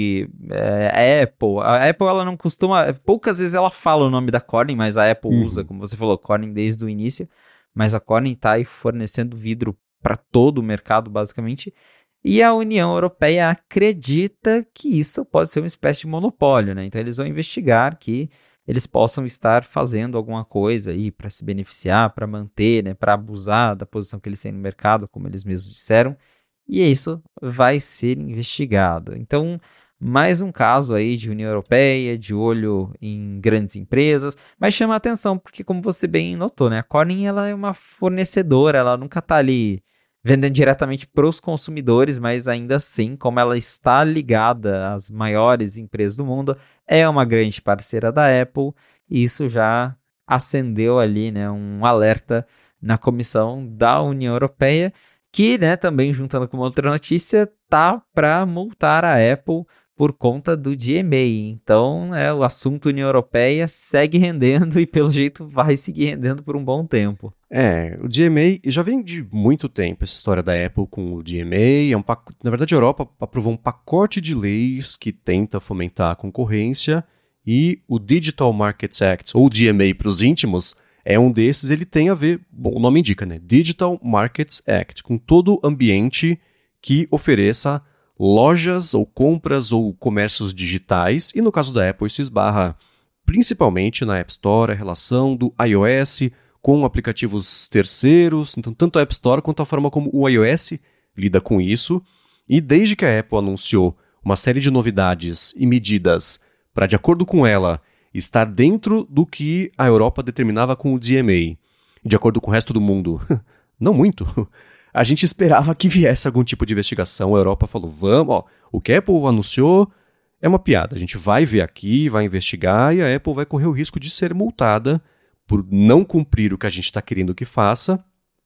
Apple, a Apple ela não costuma, poucas vezes ela fala o nome da Corning, mas a Apple usa, como você falou, Corning desde o início, mas a Corning está aí fornecendo vidro para todo o mercado, basicamente, e a União Europeia acredita que isso pode ser uma espécie de monopólio, né? Então eles vão investigar que eles possam estar fazendo alguma coisa aí para se beneficiar, para manter, né, para abusar da posição que eles têm no mercado, como eles mesmos disseram, e isso vai ser investigado. Então, mais um caso aí de União Europeia, de olho em grandes empresas, mas chama a atenção, porque como você bem notou, né, a Corning ela é uma fornecedora, ela nunca está ali vendendo diretamente para os consumidores, mas ainda assim, como ela está ligada às maiores empresas do mundo, é uma grande parceira da Apple, e isso já acendeu ali, né, um alerta na Comissão da União Europeia, que, né, também juntando com uma outra notícia, tá para multar a Apple por conta do DMA. Então, o assunto União Europeia segue rendendo e, pelo jeito, vai seguir rendendo por um bom tempo. O DMA já vem de muito tempo, essa história da Apple com o DMA. Na verdade, a Europa aprovou um pacote de leis que tenta fomentar a concorrência e o Digital Markets Act, ou DMA para os íntimos, é um desses. Ele tem a ver, bom, o nome indica, né? Digital Markets Act, com todo ambiente que ofereça lojas ou compras ou comércios digitais, e no caso da Apple isso esbarra principalmente na App Store, a relação do iOS com aplicativos terceiros, então tanto a App Store quanto a forma como o iOS lida com isso, e desde que a Apple anunciou uma série de novidades e medidas para, de acordo com ela, estar dentro do que a Europa determinava com o DMA, de acordo com o resto do mundo, não muito, a gente esperava que viesse algum tipo de investigação. A Europa falou, vamos, o que a Apple anunciou é uma piada. A gente vai ver aqui, vai investigar e a Apple vai correr o risco de ser multada por não cumprir o que a gente está querendo que faça.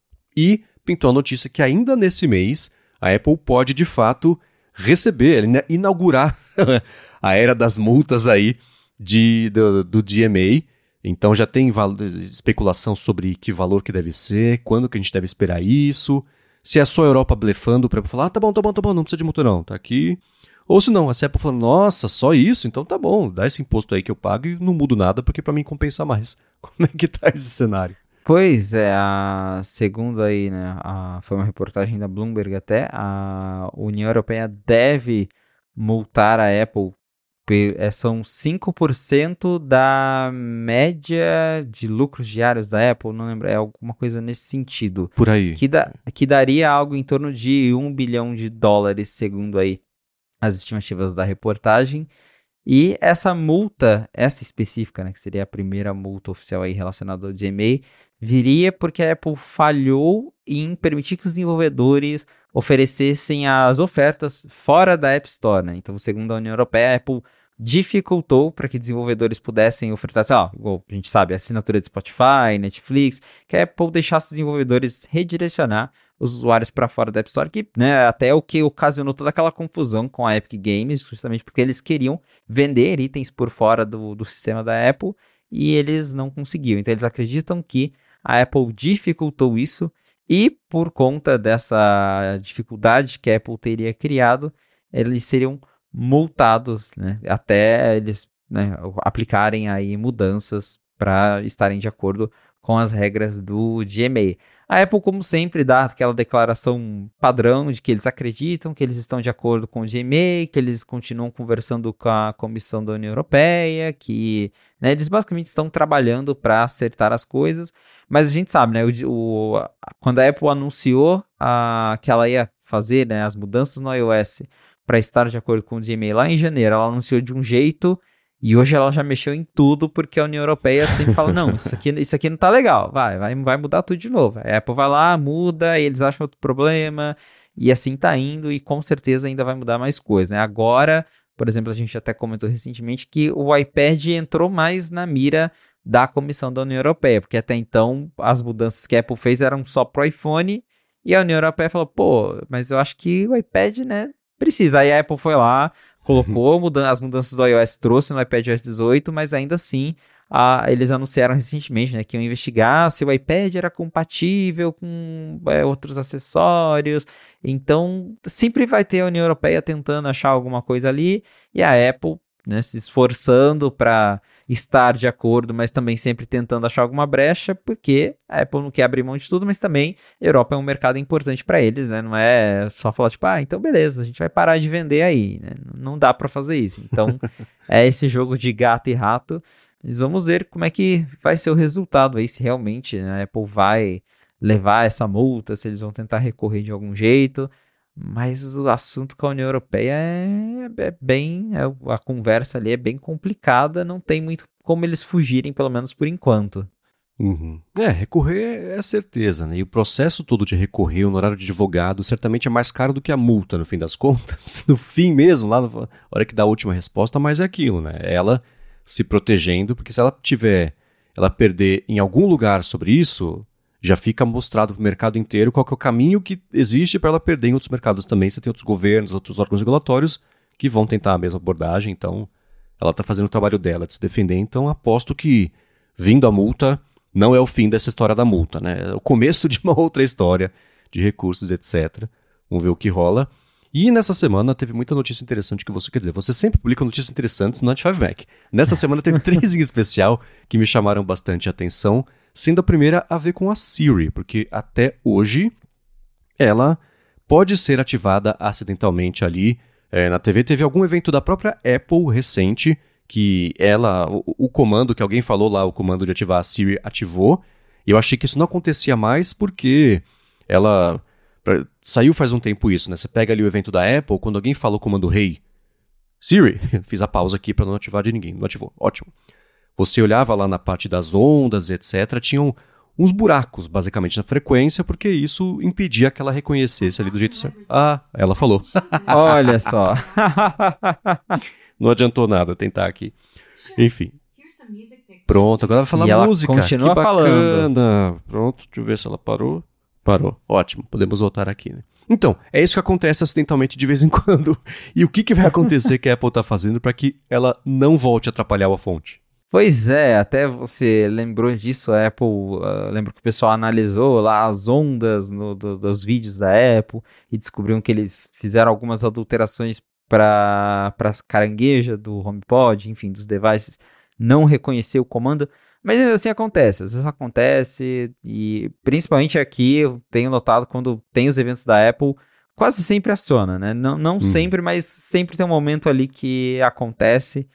E pintou a notícia que ainda nesse mês a Apple pode, de fato, receber, inaugurar a era das multas aí do DMA. Então já tem especulação sobre que valor que deve ser, quando que a gente deve esperar isso, se é só a Europa blefando para falar, tá bom, não precisa de multa não, tá aqui. Ou se não, a Apple falando, nossa, só isso? Então tá bom, dá esse imposto aí que eu pago e não mudo nada porque para mim compensa mais. Como é que tá esse cenário? Pois é, segundo aí, né, foi uma reportagem da Bloomberg até, a União Europeia deve multar a Apple, são 5% da média de lucros diários da Apple, não lembro, é alguma coisa nesse sentido, Por aí. que daria algo em torno de US$ 1 bilhão, segundo aí as estimativas da reportagem. E essa multa, essa específica, né, que seria a primeira multa oficial aí relacionada ao DMA, viria porque a Apple falhou em permitir que os desenvolvedores oferecessem as ofertas fora da App Store, né? Então, segundo a União Europeia, a Apple dificultou para que desenvolvedores pudessem ofertar, sei lá, igual a gente sabe, assinatura de Spotify, Netflix, que a Apple deixasse os desenvolvedores redirecionar os usuários para fora da App Store, que, né, até é o que ocasionou toda aquela confusão com a Epic Games, justamente porque eles queriam vender itens por fora do sistema da Apple e eles não conseguiam. Então eles acreditam que a Apple dificultou isso e por conta dessa dificuldade que a Apple teria criado, eles seriam multados, né, até eles, né, aplicarem aí mudanças para estarem de acordo com as regras do DMA. A Apple, como sempre, dá aquela declaração padrão de que eles acreditam que eles estão de acordo com o DMA, que eles continuam conversando com a Comissão da União Europeia, que, né, eles basicamente estão trabalhando para acertar as coisas, mas a gente sabe, né, quando a Apple anunciou que ela ia fazer, né, as mudanças no iOS para estar de acordo com o DMA lá em janeiro, ela anunciou de um jeito. E hoje ela já mexeu em tudo, porque a União Europeia sempre fala, não, isso aqui não tá legal, vai mudar tudo de novo. A Apple vai lá, muda, e eles acham outro problema, e assim tá indo, e com certeza ainda vai mudar mais coisas, né? Agora, por exemplo, a gente até comentou recentemente que o iPad entrou mais na mira da Comissão da União Europeia, porque até então as mudanças que a Apple fez eram só pro iPhone, e a União Europeia falou, pô, mas eu acho que o iPad, né, precisa. Aí a Apple foi lá, colocou as mudanças do iOS, trouxe no iPadOS 18, mas ainda assim eles anunciaram recentemente, né, que iam investigar se o iPad era compatível com outros acessórios. Então sempre vai ter a União Europeia tentando achar alguma coisa ali e a Apple, né, se esforçando para estar de acordo, mas também sempre tentando achar alguma brecha, porque a Apple não quer abrir mão de tudo, mas também a Europa é um mercado importante para eles, né? Não é só falar tipo, então beleza, a gente vai parar de vender aí, né? Não dá para fazer isso. Então, é esse jogo de gato e rato. Mas vamos ver como é que vai ser o resultado aí, se realmente, né, a Apple vai levar essa multa, se eles vão tentar recorrer de algum jeito. Mas o assunto com a União Europeia a conversa ali é bem complicada, não tem muito como eles fugirem, pelo menos por enquanto. Uhum. Recorrer é certeza, né? E o processo todo de recorrer, o honorário de advogado, certamente é mais caro do que a multa, no fim das contas. No fim mesmo, lá na hora que dá a última resposta, mas é aquilo, né? Ela se protegendo, porque se ela perder em algum lugar sobre isso, já fica mostrado para o mercado inteiro qual que é o caminho que existe para ela perder em outros mercados também. Você tem outros governos, outros órgãos regulatórios que vão tentar a mesma abordagem, então ela está fazendo o trabalho dela de se defender, então aposto que, vindo a multa, não é o fim dessa história da multa, né? É o começo de uma outra história de recursos, etc. Vamos ver o que rola. E nessa semana teve muita notícia interessante que você sempre publica notícias interessantes no 95Mac. Nessa semana teve 3 em especial que me chamaram bastante atenção, sendo a primeira a ver com a Siri, porque até hoje ela pode ser ativada acidentalmente ali na TV. Teve algum evento da própria Apple recente que o comando que alguém falou lá, o comando de ativar a Siri, ativou. E eu achei que isso não acontecia mais porque saiu faz um tempo isso, né? Você pega ali o evento da Apple, quando alguém fala o comando Hey, Siri, fiz a pausa aqui para não ativar de ninguém, não ativou, ótimo. Você olhava lá na parte das ondas, etc., tinham uns buracos, basicamente, na frequência, porque isso impedia que ela reconhecesse ali do jeito certo. Ela falou. Olha só. Não adiantou nada tentar aqui. Enfim. Pronto, agora vai falar e música. Ela continua que bacana. Falando. Pronto, deixa eu ver se ela parou. Parou, ótimo, podemos voltar aqui, né? Então, é isso que acontece acidentalmente de vez em quando. E o que vai acontecer que a Apple está fazendo para que ela não volte a atrapalhar a fonte? Pois é, até você lembrou disso, a Apple, lembro que o pessoal analisou lá as ondas dos vídeos da Apple e descobriram que eles fizeram algumas adulterações para carangueja do HomePod, enfim, dos devices, não reconhecer o comando, Mas ainda assim acontece, às vezes acontece, e principalmente aqui eu tenho notado quando tem os eventos da Apple, quase sempre aciona, né? Não sempre, mas sempre tem um momento ali que acontece.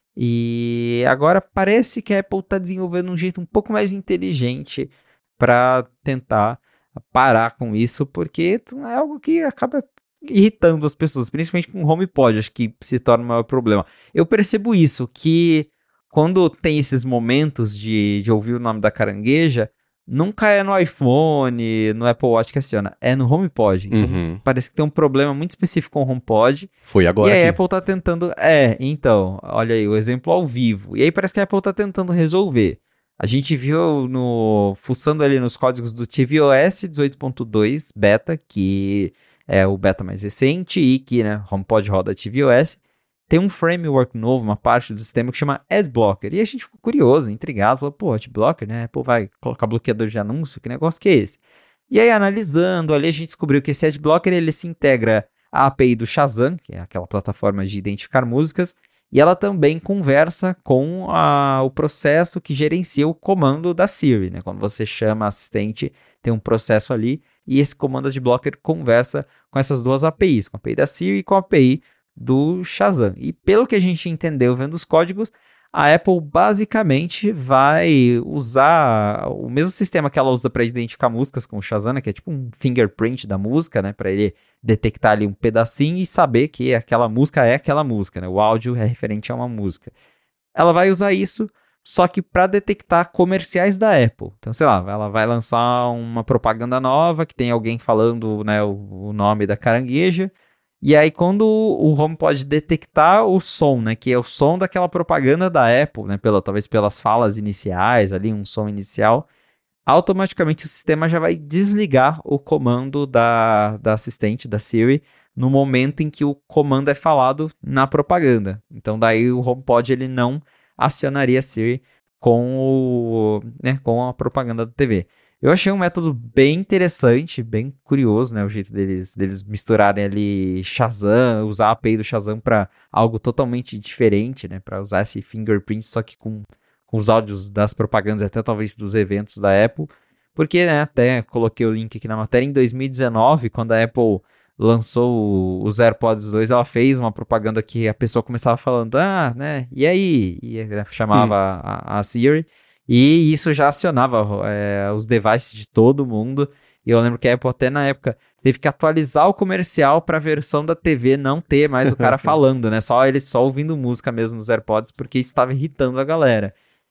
E agora parece que a Apple está desenvolvendo um jeito um pouco mais inteligente para tentar parar com isso, porque é algo que acaba irritando as pessoas, principalmente com o HomePod, acho que se torna o maior problema. Eu percebo isso, que quando tem esses momentos de ouvir o nome da carangueja, nunca é no iPhone, no Apple Watch que aciona, é no HomePod. Então parece que tem um problema muito específico com o HomePod. Foi agora e a aqui. Apple tá tentando. Então, olha aí, o exemplo ao vivo. E aí parece que a Apple tá tentando resolver. A gente viu fuçando ali nos códigos do tvOS 18.2 beta, que é o beta mais recente e que, né, HomePod roda tvOS. Tem um framework novo, uma parte do sistema que chama Adblocker. E a gente ficou curioso, intrigado, falou, pô, Adblocker, né? Apple vai colocar bloqueador de anúncio, que negócio que é esse? E aí, analisando ali, a gente descobriu que esse Adblocker, ele se integra à API do Shazam, que é aquela plataforma de identificar músicas, e ela também conversa com o processo que gerencia o comando da Siri, né? Quando você chama a assistente, tem um processo ali, e esse comando Adblocker conversa com essas duas APIs, com a API da Siri e com a API do Shazam. E pelo que a gente entendeu vendo os códigos, a Apple basicamente vai usar o mesmo sistema que ela usa para identificar músicas com o Shazam, né, que é tipo um fingerprint da música, né, para ele detectar ali um pedacinho e saber que aquela música é aquela música, né, o áudio é referente a uma música. Ela vai usar isso, só que para detectar comerciais da Apple. Então, sei lá, ela vai lançar uma propaganda nova que tem alguém falando, né, o nome da carangueja. E aí, quando o Home pode detectar o som, né, que é o som daquela propaganda da Apple, né, talvez pelas falas iniciais, ali, um som inicial, automaticamente o sistema já vai desligar o comando da assistente, da Siri, no momento em que o comando é falado na propaganda. Então, daí o HomePod ele não acionaria a Siri com a propaganda da TV. Eu achei um método bem interessante, bem curioso, né? O jeito deles misturarem ali Shazam, usar a API do Shazam para algo totalmente diferente, né? Para usar esse fingerprint, só que com os áudios das propagandas, até talvez dos eventos da Apple. Porque, né, até coloquei o link aqui na matéria, em 2019, quando a Apple lançou os AirPods 2, ela fez uma propaganda que a pessoa começava falando, né, e aí? E chamava a Siri. E isso já acionava os devices de todo mundo. E eu lembro que a Apple até na época teve que atualizar o comercial para a versão da TV não ter mais o cara falando, né? Só ele só ouvindo música mesmo nos AirPods, porque isso estava irritando a galera.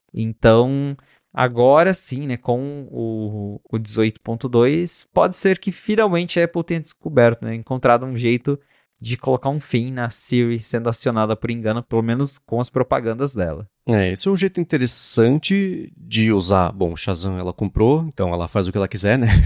Então, agora sim, né, com o 18.2, pode ser que finalmente a Apple tenha descoberto, né, encontrado um jeito de colocar um fim na Siri sendo acionada por engano, pelo menos com as propagandas dela. Esse é um jeito interessante de usar. Bom, o Shazam ela comprou, então ela faz o que ela quiser, né?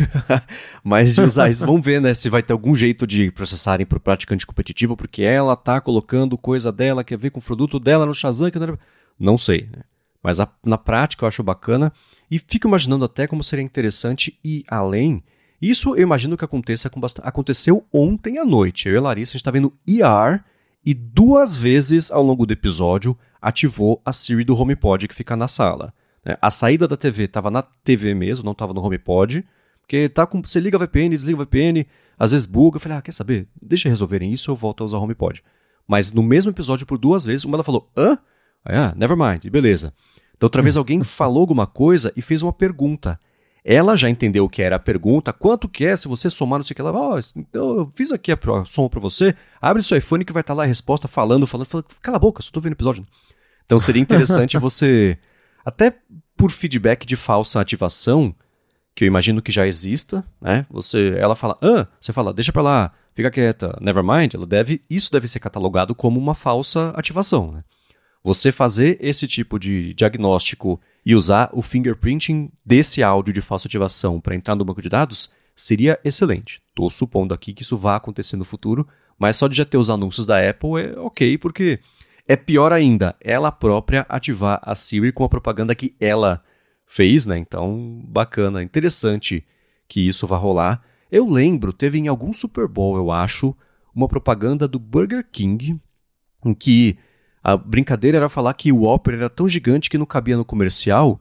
Mas de usar isso, vamos ver, né? Se vai ter algum jeito de processarem para o praticante competitivo, porque ela tá colocando coisa dela que a ver com o produto dela no Shazam. Não sei, né? Mas na prática eu acho bacana e fico imaginando até como seria interessante ir além. Isso eu imagino que aconteça aconteceu ontem à noite. Eu e a Larissa, a gente tá vendo ER e 2 vezes ao longo do episódio ativou a Siri do HomePod que fica na sala. A saída da TV estava na TV mesmo, não estava no HomePod, porque você liga a VPN, desliga a VPN, às vezes buga. Eu falei, quer saber? Deixa resolverem isso, eu volto a usar o HomePod. Mas no mesmo episódio, por 2 vezes, uma ela falou, hã? Never mind, beleza. Então outra vez alguém falou alguma coisa e fez uma pergunta. Ela já entendeu o que era a pergunta, quanto que é se você somar, não sei o que. Ela, então eu fiz aqui a soma pra você, abre seu iPhone que vai estar lá a resposta falando, cala a boca, só tô vendo o episódio. Então seria interessante você, até por feedback de falsa ativação, que eu imagino que já exista, né? Ela fala, você fala, deixa pra lá, fica quieta, never mind, isso deve ser catalogado como uma falsa ativação, né? Você fazer esse tipo de diagnóstico e usar o fingerprinting desse áudio de falsa ativação para entrar no banco de dados seria excelente. Estou supondo aqui que isso vai acontecer no futuro, mas só de já ter os anúncios da Apple é ok, porque é pior ainda ela própria ativar a Siri com a propaganda que ela fez, né? Então, bacana, interessante que isso vá rolar. Eu lembro, teve em algum Super Bowl, eu acho, uma propaganda do Burger King em que a brincadeira era falar que o Whopper era tão gigante que não cabia no comercial,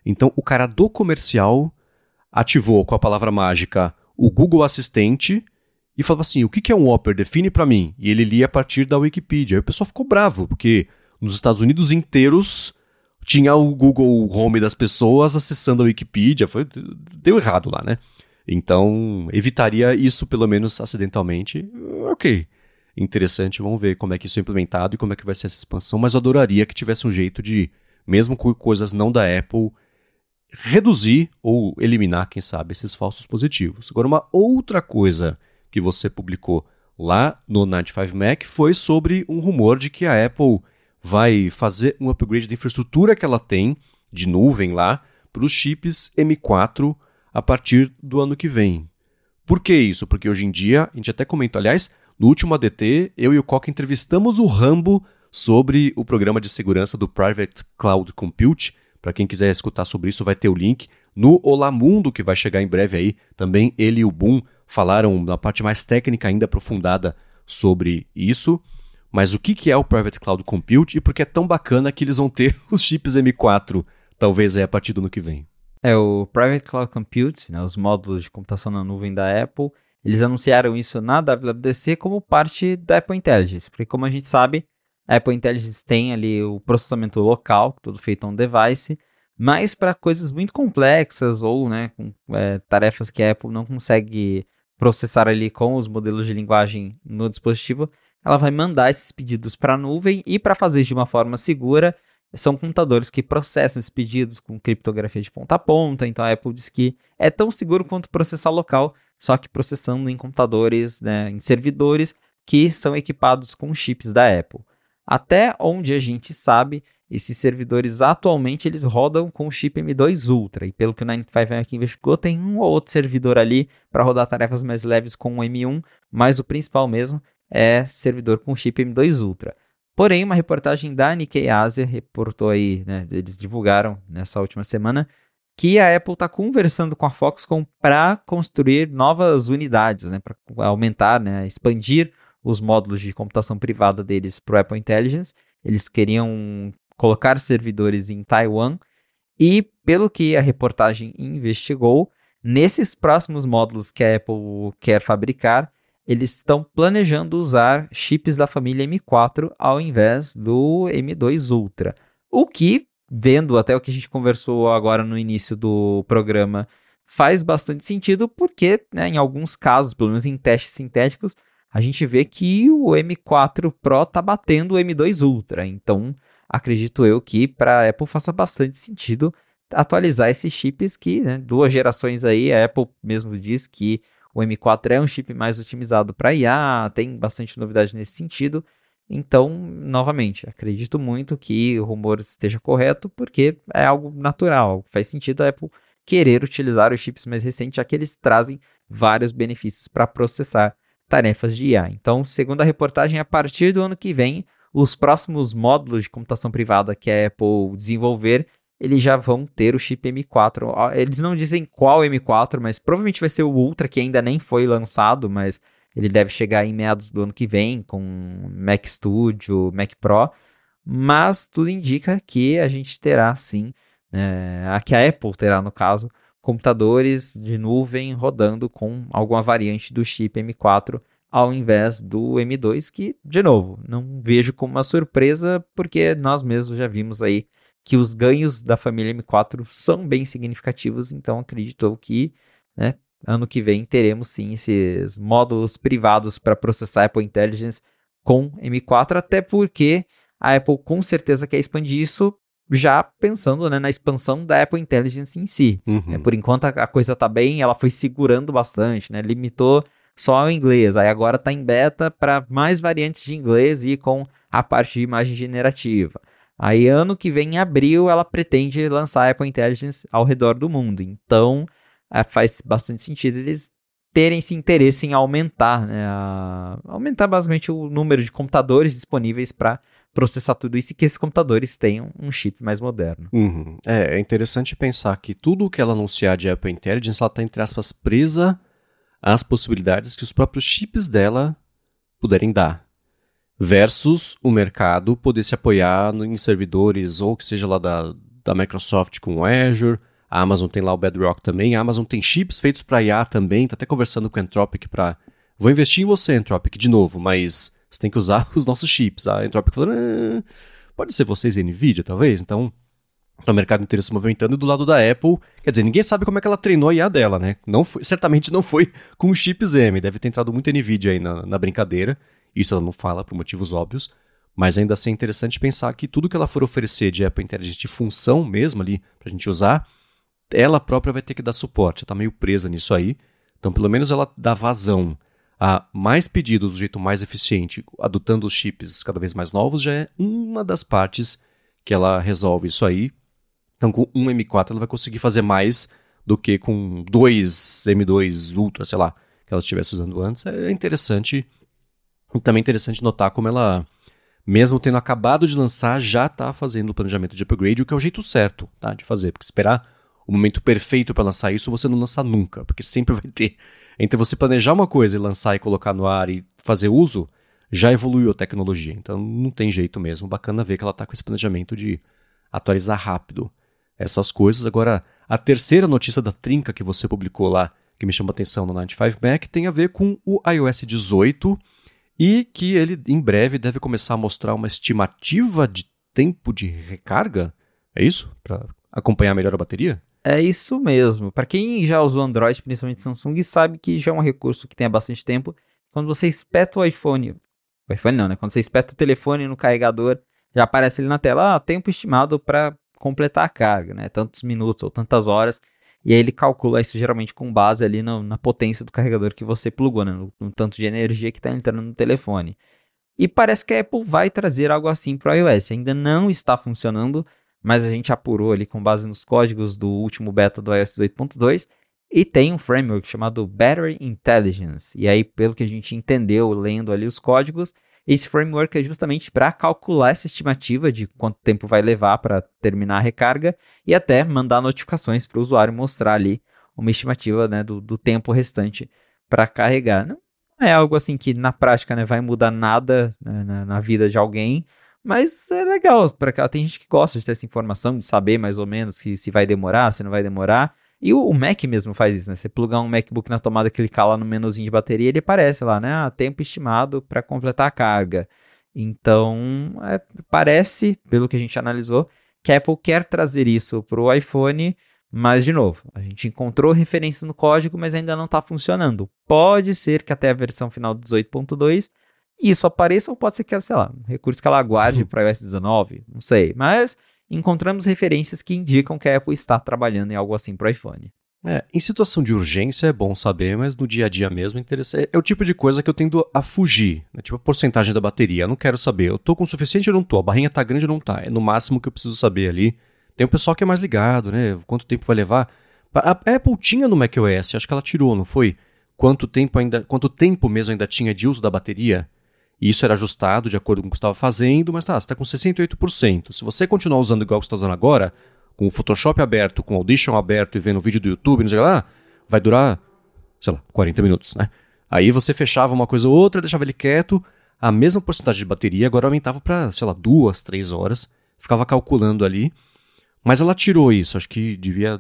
Então o cara do comercial ativou com a palavra mágica o Google Assistente e falava assim, o que é um Whopper? Define pra mim. E ele lia a partir da Wikipedia. Aí o pessoal ficou bravo, porque nos Estados Unidos inteiros tinha o Google Home das pessoas acessando a Wikipedia. Deu errado lá, né? Então, evitaria isso, pelo menos acidentalmente. Ok, interessante, vamos ver como é que isso é implementado e como é que vai ser essa expansão, mas eu adoraria que tivesse um jeito de, mesmo com coisas não da Apple, reduzir ou eliminar, quem sabe, esses falsos positivos. Agora, uma outra coisa que você publicou lá no 95Mac foi sobre um rumor de que a Apple vai fazer um upgrade da infraestrutura que ela tem de nuvem lá para os chips M4 a partir do ano que vem. Por que isso? Porque hoje em dia, a gente até comentou, aliás, no último ADT, eu e o Coca entrevistamos o Rambo sobre o programa de segurança do Private Cloud Compute. Para quem quiser escutar sobre isso, vai ter o link. No Olá Mundo, que vai chegar em breve aí, também ele e o Boom falaram na parte mais técnica ainda aprofundada sobre isso. Mas o que é o Private Cloud Compute e por que é tão bacana que eles vão ter os chips M4, talvez aí a partir do ano que vem? O Private Cloud Compute, né, os módulos de computação na nuvem da Apple, eles anunciaram isso na WWDC como parte da Apple Intelligence, porque como a gente sabe, a Apple Intelligence tem ali o processamento local, tudo feito on device, mas para coisas muito complexas ou né, com tarefas que a Apple não consegue processar ali com os modelos de linguagem no dispositivo, ela vai mandar esses pedidos para a nuvem e para fazer de uma forma segura, são computadores que processam esses pedidos com criptografia de ponta a ponta, então a Apple diz que é tão seguro quanto processar local, só que processando em computadores, né, em servidores que são equipados com chips da Apple. Até onde a gente sabe, esses servidores atualmente eles rodam com o chip M2 Ultra, e pelo que o 95 aqui investigou, tem um ou outro servidor ali para rodar tarefas mais leves com o M1, mas o principal mesmo é servidor com chip M2 Ultra. Porém, uma reportagem da Nikkei Asia reportou aí, né, eles divulgaram nessa última semana, que a Apple está conversando com a Foxconn para construir novas unidades, né, para aumentar, né, expandir os módulos de computação privada deles para o Apple Intelligence. Eles queriam colocar servidores em Taiwan e, pelo que a reportagem investigou, nesses próximos módulos que a Apple quer fabricar, eles estão planejando usar chips da família M4 ao invés do M2 Ultra. O que, vendo até o que a gente conversou agora no início do programa, faz bastante sentido porque, né, em alguns casos, pelo menos em testes sintéticos, a gente vê que o M4 Pro está batendo o M2 Ultra. Então, acredito eu que para a Apple faça bastante sentido atualizar esses chips que, né, 2 gerações aí, a Apple mesmo diz que o M4 é um chip mais otimizado para IA, tem bastante novidade nesse sentido. Então, novamente, acredito muito que o rumor esteja correto, porque é algo natural, faz sentido a Apple querer utilizar os chips mais recentes, já que eles trazem vários benefícios para processar tarefas de IA. Então, segundo a reportagem, a partir do ano que vem, os próximos módulos de computação privada que a Apple desenvolver, eles já vão ter o chip M4. Eles não dizem qual M4, mas provavelmente vai ser o Ultra, que ainda nem foi lançado, mas ele deve chegar em meados do ano que vem, com Mac Studio, Mac Pro. Mas tudo indica que a gente terá, sim, que a Apple terá, no caso, computadores de nuvem rodando com alguma variante do chip M4 ao invés do M2, que, de novo, não vejo como uma surpresa, porque nós mesmos já vimos aí que os ganhos da família M4 são bem significativos, então acredito que, né, ano que vem teremos sim esses módulos privados para processar Apple Intelligence com M4, até porque a Apple com certeza quer expandir isso, já pensando, né, na expansão da Apple Intelligence em si. Uhum. Por enquanto a coisa está bem, ela foi segurando bastante, né, limitou só ao inglês, aí agora está em beta para mais variantes de inglês e com a parte de imagem generativa. Aí ano que vem, em abril, ela pretende lançar a Apple Intelligence ao redor do mundo. Então, faz bastante sentido eles terem esse interesse em aumentar, né, aumentar basicamente o número de computadores disponíveis para processar tudo isso e que esses computadores tenham um chip mais moderno. Uhum. É interessante pensar que tudo o que ela anunciar de Apple Intelligence, ela está, entre aspas, presa às possibilidades que os próprios chips dela puderem dar. Versus o mercado poder se apoiar em servidores ou que seja lá da Microsoft com o Azure, a Amazon tem lá o Bedrock também, a Amazon tem chips feitos para IA também, tá até conversando com a Anthropic para... Vou investir em você, Anthropic, de novo, mas você tem que usar os nossos chips. A Anthropic falando, pode ser vocês e a NVIDIA, talvez? Então, o mercado inteiro se movimentando. E do lado da Apple, quer dizer, ninguém sabe como é que ela treinou a IA dela, né? Certamente não foi com os chips M, deve ter entrado muito NVIDIA aí na brincadeira. Isso ela não fala por motivos óbvios, mas ainda assim é interessante pensar que tudo que ela for oferecer de Apple Intelligence de função mesmo ali, pra gente usar, ela própria vai ter que dar suporte, ela tá meio presa nisso aí. Então, pelo menos ela dá vazão a mais pedidos do jeito mais eficiente, adotando os chips cada vez mais novos, já é uma das partes que ela resolve isso aí. Então, com um M4 ela vai conseguir fazer mais do que com dois M2 Ultra, sei lá, que ela estivesse usando antes. É interessante. E também é interessante notar como ela, mesmo tendo acabado de lançar, já está fazendo o planejamento de upgrade, o que é o jeito certo, tá, de fazer. Porque esperar o momento perfeito para lançar isso, você não lança nunca, porque sempre vai ter. Entre você planejar uma coisa e lançar e colocar no ar e fazer uso, já evoluiu a tecnologia. Então não tem jeito mesmo. Bacana ver que ela está com esse planejamento de atualizar rápido essas coisas. Agora, a terceira notícia da trinca que você publicou lá, que me chama a atenção no 95Mac, tem a ver com o iOS 18 e que ele em breve deve começar a mostrar uma estimativa de tempo de recarga. É isso? Para acompanhar melhor a bateria? É isso mesmo. Para quem já usou Android, principalmente Samsung, sabe que já é um recurso que tem há bastante tempo. Quando você espeta o iPhone não, né? Quando você espeta o telefone no carregador, já aparece ali na tela, tempo estimado para completar a carga, né? Tantos minutos ou tantas horas. E aí ele calcula isso geralmente com base ali na potência do carregador que você plugou, né? No tanto de energia que está entrando no telefone. E parece que a Apple vai trazer algo assim para o iOS. Ainda não está funcionando, mas a gente apurou ali com base nos códigos do último beta do iOS 18.2 e tem um framework chamado Battery Intelligence. E aí, pelo que a gente entendeu lendo ali os códigos, esse framework é justamente para calcular essa estimativa de quanto tempo vai levar para terminar a recarga e até mandar notificações para o usuário mostrar ali uma estimativa, né, do tempo restante para carregar. Não é algo assim que na prática, né, vai mudar nada, né, na vida de alguém, mas é legal, tem gente que gosta de ter essa informação, de saber mais ou menos se vai demorar, se não vai demorar. E o Mac mesmo faz isso, né? Você plugar um MacBook na tomada, clicar lá no menuzinho de bateria, ele aparece lá, né? Tempo estimado para completar a carga. Então, parece, pelo que a gente analisou, que a Apple quer trazer isso para o iPhone, mas, de novo, a gente encontrou referências no código, mas ainda não está funcionando. Pode ser que até a versão final do 18.2 isso apareça, ou pode ser que, sei lá, um recurso que ela aguarde para o iOS 19, não sei. Mas encontramos referências que indicam que a Apple está trabalhando em algo assim para o iPhone. Em situação de urgência é bom saber, mas no dia a dia mesmo é o tipo de coisa que eu tendo a fugir, né? Tipo a porcentagem da bateria, eu não quero saber, eu tô com o suficiente ou não tô, a barrinha tá grande ou não tá, é no máximo que eu preciso saber ali. Tem o pessoal que é mais ligado, né, quanto tempo vai levar. A Apple tinha no macOS, acho que ela tirou, não foi? Quanto tempo mesmo ainda tinha de uso da bateria? E isso era ajustado de acordo com o que você estava fazendo, mas você está com 68%. Se você continuar usando igual que você está usando agora, com o Photoshop aberto, com o Audition aberto e vendo o vídeo do YouTube, não sei lá, vai durar, sei lá, 40 minutos, né? Aí você fechava uma coisa ou outra, deixava ele quieto, a mesma porcentagem de bateria agora aumentava para, sei lá, 2, 3 horas, ficava calculando ali, mas ela tirou isso, acho que devia,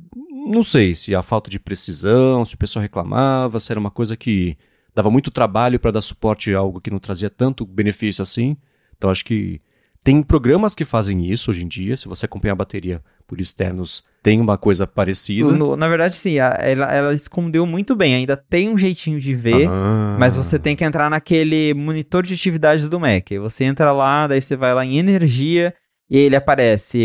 não sei se a falta de precisão, se o pessoal reclamava, se era uma coisa que dava muito trabalho para dar suporte a algo que não trazia tanto benefício assim. Então acho que tem programas que fazem isso hoje em dia. Se você acompanhar a bateria por externos, tem uma coisa parecida. Na verdade, sim. Ela escondeu muito bem. Ainda tem um jeitinho de ver, mas você tem que entrar naquele monitor de atividade do Mac. Você entra lá, daí você vai lá em energia e ele aparece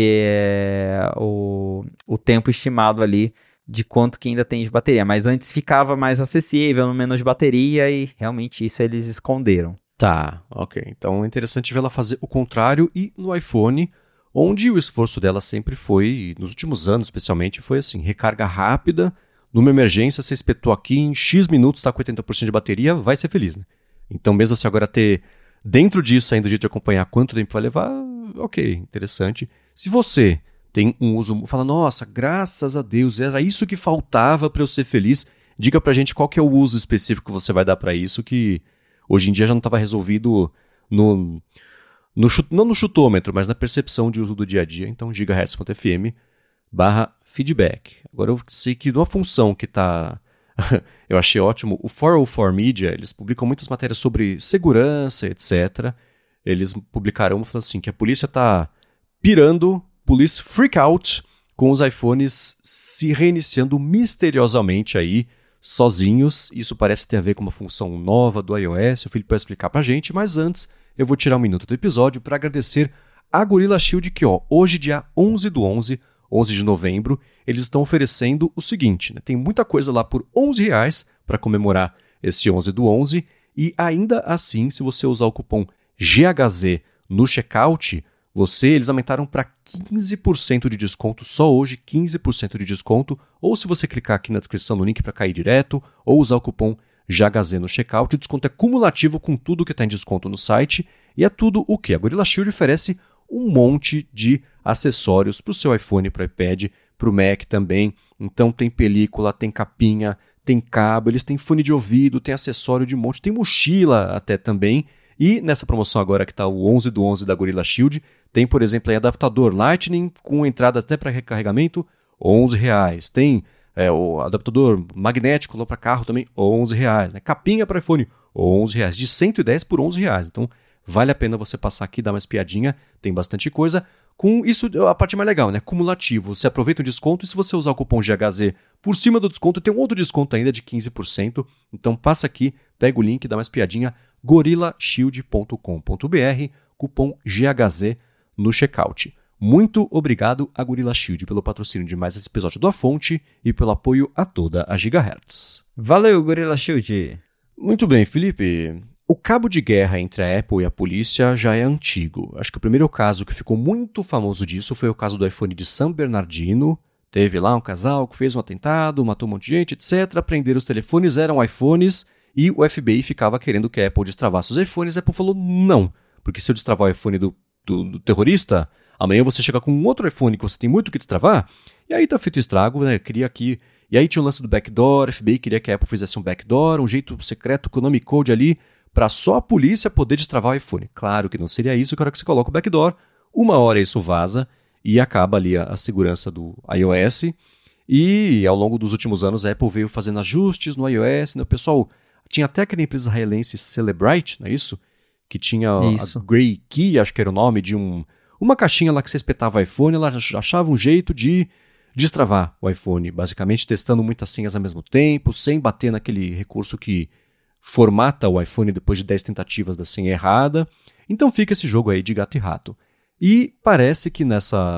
o tempo estimado ali de quanto que ainda tem de bateria, mas antes ficava mais acessível no menu de bateria e realmente isso eles esconderam. Tá, ok. Então é interessante ver ela fazer o contrário e no iPhone, onde o esforço dela sempre foi, nos últimos anos especialmente, foi assim, recarga rápida, numa emergência, você espetou aqui, em X minutos está com 80% de bateria, vai ser feliz, né? Então mesmo assim agora ter dentro disso ainda o jeito de acompanhar quanto tempo vai levar, ok, interessante. Se você tem um uso, fala, nossa, graças a Deus, era isso que faltava para eu ser feliz. Diga pra gente qual que é o uso específico que você vai dar para isso, que hoje em dia já não estava resolvido não no chutômetro, mas na percepção de uso do dia a dia. Então, gigahertz.fm/feedback. Agora eu sei que numa função que está... eu achei ótimo, o 404 Media, eles publicam muitas matérias sobre segurança, etc. Eles publicaram falando assim, que a polícia está pirando, police freak out, com os iPhones se reiniciando misteriosamente aí, sozinhos. Isso parece ter a ver com uma função nova do iOS, o Felipe vai explicar pra gente, mas antes eu vou tirar um minuto do episódio para agradecer a Gorilla Shield que, hoje dia 11 de novembro, eles estão oferecendo o seguinte, né? Tem muita coisa lá por R$11 para comemorar esse 11/11 e ainda assim, se você usar o cupom GHZ no checkout, eles aumentaram para 15% de desconto, só hoje 15% de desconto, ou se você clicar aqui na descrição no link para cair direto, ou usar o cupom GHZ no checkout, o desconto é cumulativo com tudo que está em desconto no site, e é tudo o que? A Gorilla Shield oferece um monte de acessórios para o seu iPhone, para o iPad, para o Mac também, então tem película, tem capinha, tem cabo, eles têm fone de ouvido, tem acessório de monte, tem mochila até também. E nessa promoção agora que está o 11/11 da Gorilla Shield, tem, por exemplo, aí adaptador Lightning com entrada até para recarregamento, R$11. Tem o adaptador magnético lá para carro também, R$11. Né? Capinha para iPhone, R$11. De 110 por R$11. Então, vale a pena você passar aqui e dar uma espiadinha, tem bastante coisa. Com isso, a parte mais legal, né? Cumulativo. Você aproveita o desconto e se você usar o cupom GHZ por cima do desconto, tem um outro desconto ainda de 15%. Então, passa aqui, pega o link, dá uma espiadinha, gorillashield.com.br, cupom GHZ no checkout. Muito obrigado a Gorilla Shield pelo patrocínio de mais esse episódio do A Fonte e pelo apoio a toda a Gigahertz. Valeu, Gorilla Shield! Muito bem, Felipe. O cabo de guerra entre a Apple e a polícia já é antigo. Acho que o primeiro caso que ficou muito famoso disso foi o caso do iPhone de San Bernardino. Teve lá um casal que fez um atentado, matou um monte de gente, etc. Prenderam os telefones, eram iPhones, e o FBI ficava querendo que a Apple destravasse os iPhones. A Apple falou não, porque se eu destravar o iPhone do terrorista, amanhã você chega com um outro iPhone que você tem muito que destravar, e aí tá feito estrago, né? Cria aqui. E aí tinha o lance do backdoor, a FBI queria que a Apple fizesse um backdoor, um jeito secreto, com o nome code ali, para só a polícia poder destravar o iPhone. Claro que não seria isso, que a hora que você coloca o backdoor, uma hora isso vaza e acaba ali a segurança do iOS. E ao longo dos últimos anos a Apple veio fazendo ajustes no iOS, né? O pessoal tinha até aquela empresa israelense Celebrite, não é isso? Que tinha a Grey Key, acho que era o nome, de uma caixinha lá que você espetava o iPhone, ela achava um jeito de destravar o iPhone, basicamente testando muitas senhas ao mesmo tempo, sem bater naquele recurso que formata o iPhone depois de 10 tentativas da senha errada. Então fica esse jogo aí de gato e rato. E parece que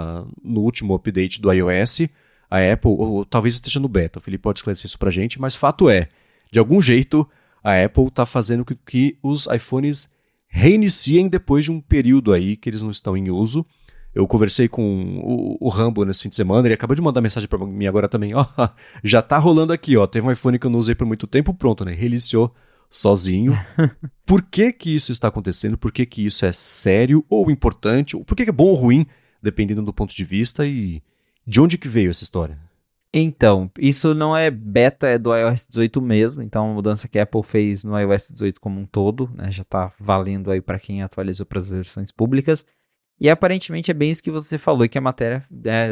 no último update do iOS, a Apple, ou talvez esteja no beta, o Felipe pode esclarecer isso pra gente, mas fato é, de algum jeito, a Apple está fazendo com que os iPhones reiniciem depois de um período aí que eles não estão em uso. Eu conversei com o Rambo nesse fim de semana, ele acabou de mandar mensagem para mim agora também, já tá rolando aqui, teve um iPhone que eu não usei por muito tempo, pronto, né, reiniciou sozinho. Por que isso está acontecendo? Por que isso é sério ou importante? Por que é bom ou ruim, dependendo do ponto de vista, e de onde que veio essa história? Então, isso não é beta, é do iOS 18 mesmo, então a mudança que a Apple fez no iOS 18 como um todo, né, já está valendo aí para quem atualizou para as versões públicas, e aparentemente é bem isso que você falou, que a matéria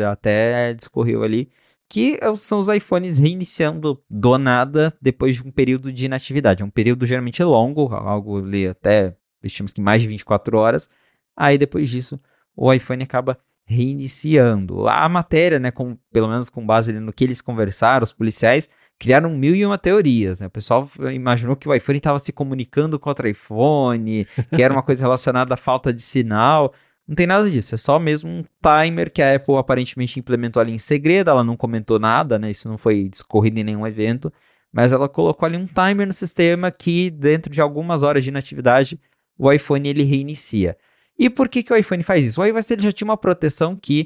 até discorreu ali, que são os iPhones reiniciando do nada depois de um período de inatividade, é um período geralmente longo, algo ali até, estimamos que mais de 24 horas, aí depois disso o iPhone acaba reiniciando. A matéria, né, pelo menos com base no que eles conversaram, os policiais criaram 1001 teorias, né? O pessoal imaginou que o iPhone estava se comunicando com outro iPhone, que era uma coisa relacionada à falta de sinal. Não tem nada disso, é só mesmo um timer que a Apple aparentemente implementou ali em segredo, ela não comentou nada, né? Isso não foi discorrido em nenhum evento, mas ela colocou ali um timer no sistema que dentro de algumas horas de inatividade o iPhone ele reinicia. E por que o iPhone faz isso? O iOS ele já tinha uma proteção que,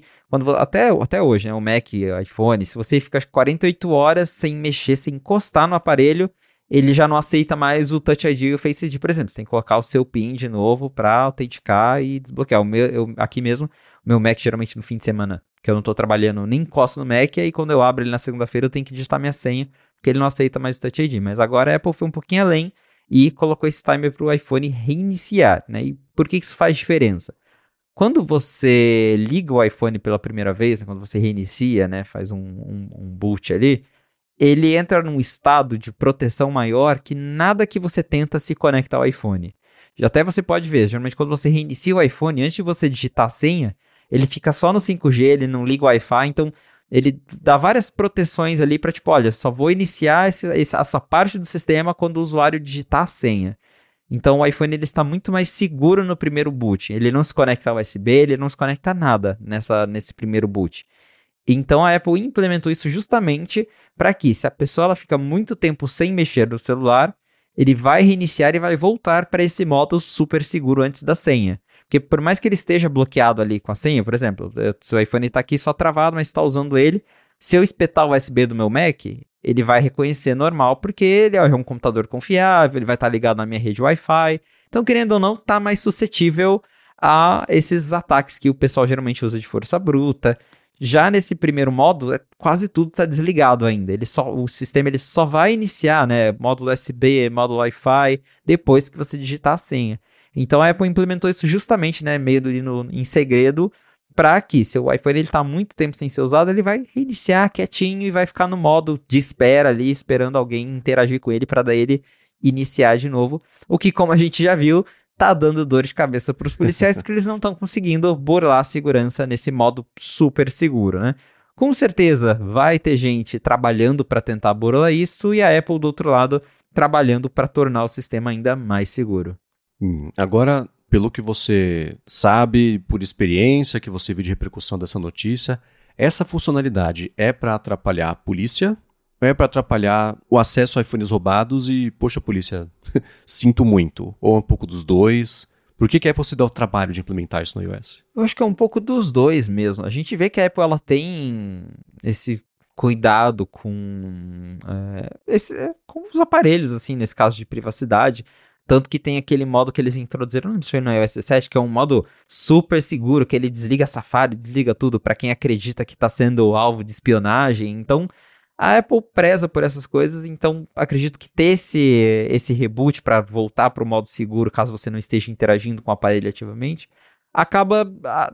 até hoje, né, o Mac, o iPhone, se você fica 48 horas sem mexer, sem encostar no aparelho, ele já não aceita mais o Touch ID e o Face ID, por exemplo. Você tem que colocar o seu PIN de novo para autenticar e desbloquear. Aqui mesmo, o meu Mac, geralmente no fim de semana, que eu não estou trabalhando, nem encosto no Mac, e aí quando eu abro ele na segunda-feira, eu tenho que digitar minha senha, porque ele não aceita mais o Touch ID. Mas agora a Apple foi um pouquinho além, e colocou esse timer para o iPhone reiniciar, né? E por que isso faz diferença? Quando você liga o iPhone pela primeira vez, quando você reinicia, né, faz um boot ali, ele entra num estado de proteção maior que nada que você tenta se conecta ao iPhone. Já até você pode ver, geralmente quando você reinicia o iPhone, antes de você digitar a senha, ele fica só no 5G, ele não liga o Wi-Fi, então ele dá várias proteções ali para tipo, olha, só vou iniciar essa parte do sistema quando o usuário digitar a senha. Então o iPhone ele está muito mais seguro no primeiro boot. Ele não se conecta ao USB, ele não se conecta a nada nesse primeiro boot. Então a Apple implementou isso justamente para que, se a pessoa ela fica muito tempo sem mexer no celular, ele vai reiniciar e vai voltar para esse modo super seguro antes da senha. Porque por mais que ele esteja bloqueado ali com a senha, por exemplo, seu iPhone está aqui só travado, mas está usando ele, se eu espetar o USB do meu Mac, ele vai reconhecer normal, porque ele é um computador confiável, ele vai estar ligado na minha rede Wi-Fi. Então, querendo ou não, está mais suscetível a esses ataques que o pessoal geralmente usa de força bruta. Já nesse primeiro módulo, quase tudo está desligado ainda. O sistema ele só vai iniciar, né, módulo USB, módulo Wi-Fi, depois que você digitar a senha. Então a Apple implementou isso justamente, né, meio ali em segredo, para que se o iPhone está muito tempo sem ser usado, ele vai reiniciar quietinho e vai ficar no modo de espera ali, esperando alguém interagir com ele para daí ele iniciar de novo. O que, como a gente já viu, tá dando dor de cabeça para os policiais, porque eles não estão conseguindo burlar a segurança nesse modo super seguro, né? Com certeza vai ter gente trabalhando para tentar burlar isso e a Apple, do outro lado, trabalhando para tornar o sistema ainda mais seguro. Agora, pelo que você sabe, por experiência, que você viu de repercussão dessa notícia, essa funcionalidade é para atrapalhar a polícia ou é para atrapalhar o acesso a iPhones roubados e, poxa, polícia, sinto muito? Ou um pouco dos dois? Por que a Apple se dá o trabalho de implementar isso no iOS? Eu acho que é um pouco dos dois mesmo. A gente vê que a Apple ela tem esse cuidado com os aparelhos, assim, nesse caso de privacidade. Tanto que tem aquele modo que eles introduziram, não sei se foi no iOS 7, que é um modo super seguro, que ele desliga Safari, desliga tudo para quem acredita que está sendo alvo de espionagem. Então, a Apple preza por essas coisas, então acredito que ter esse reboot para voltar para o modo seguro, caso você não esteja interagindo com o aparelho ativamente, acaba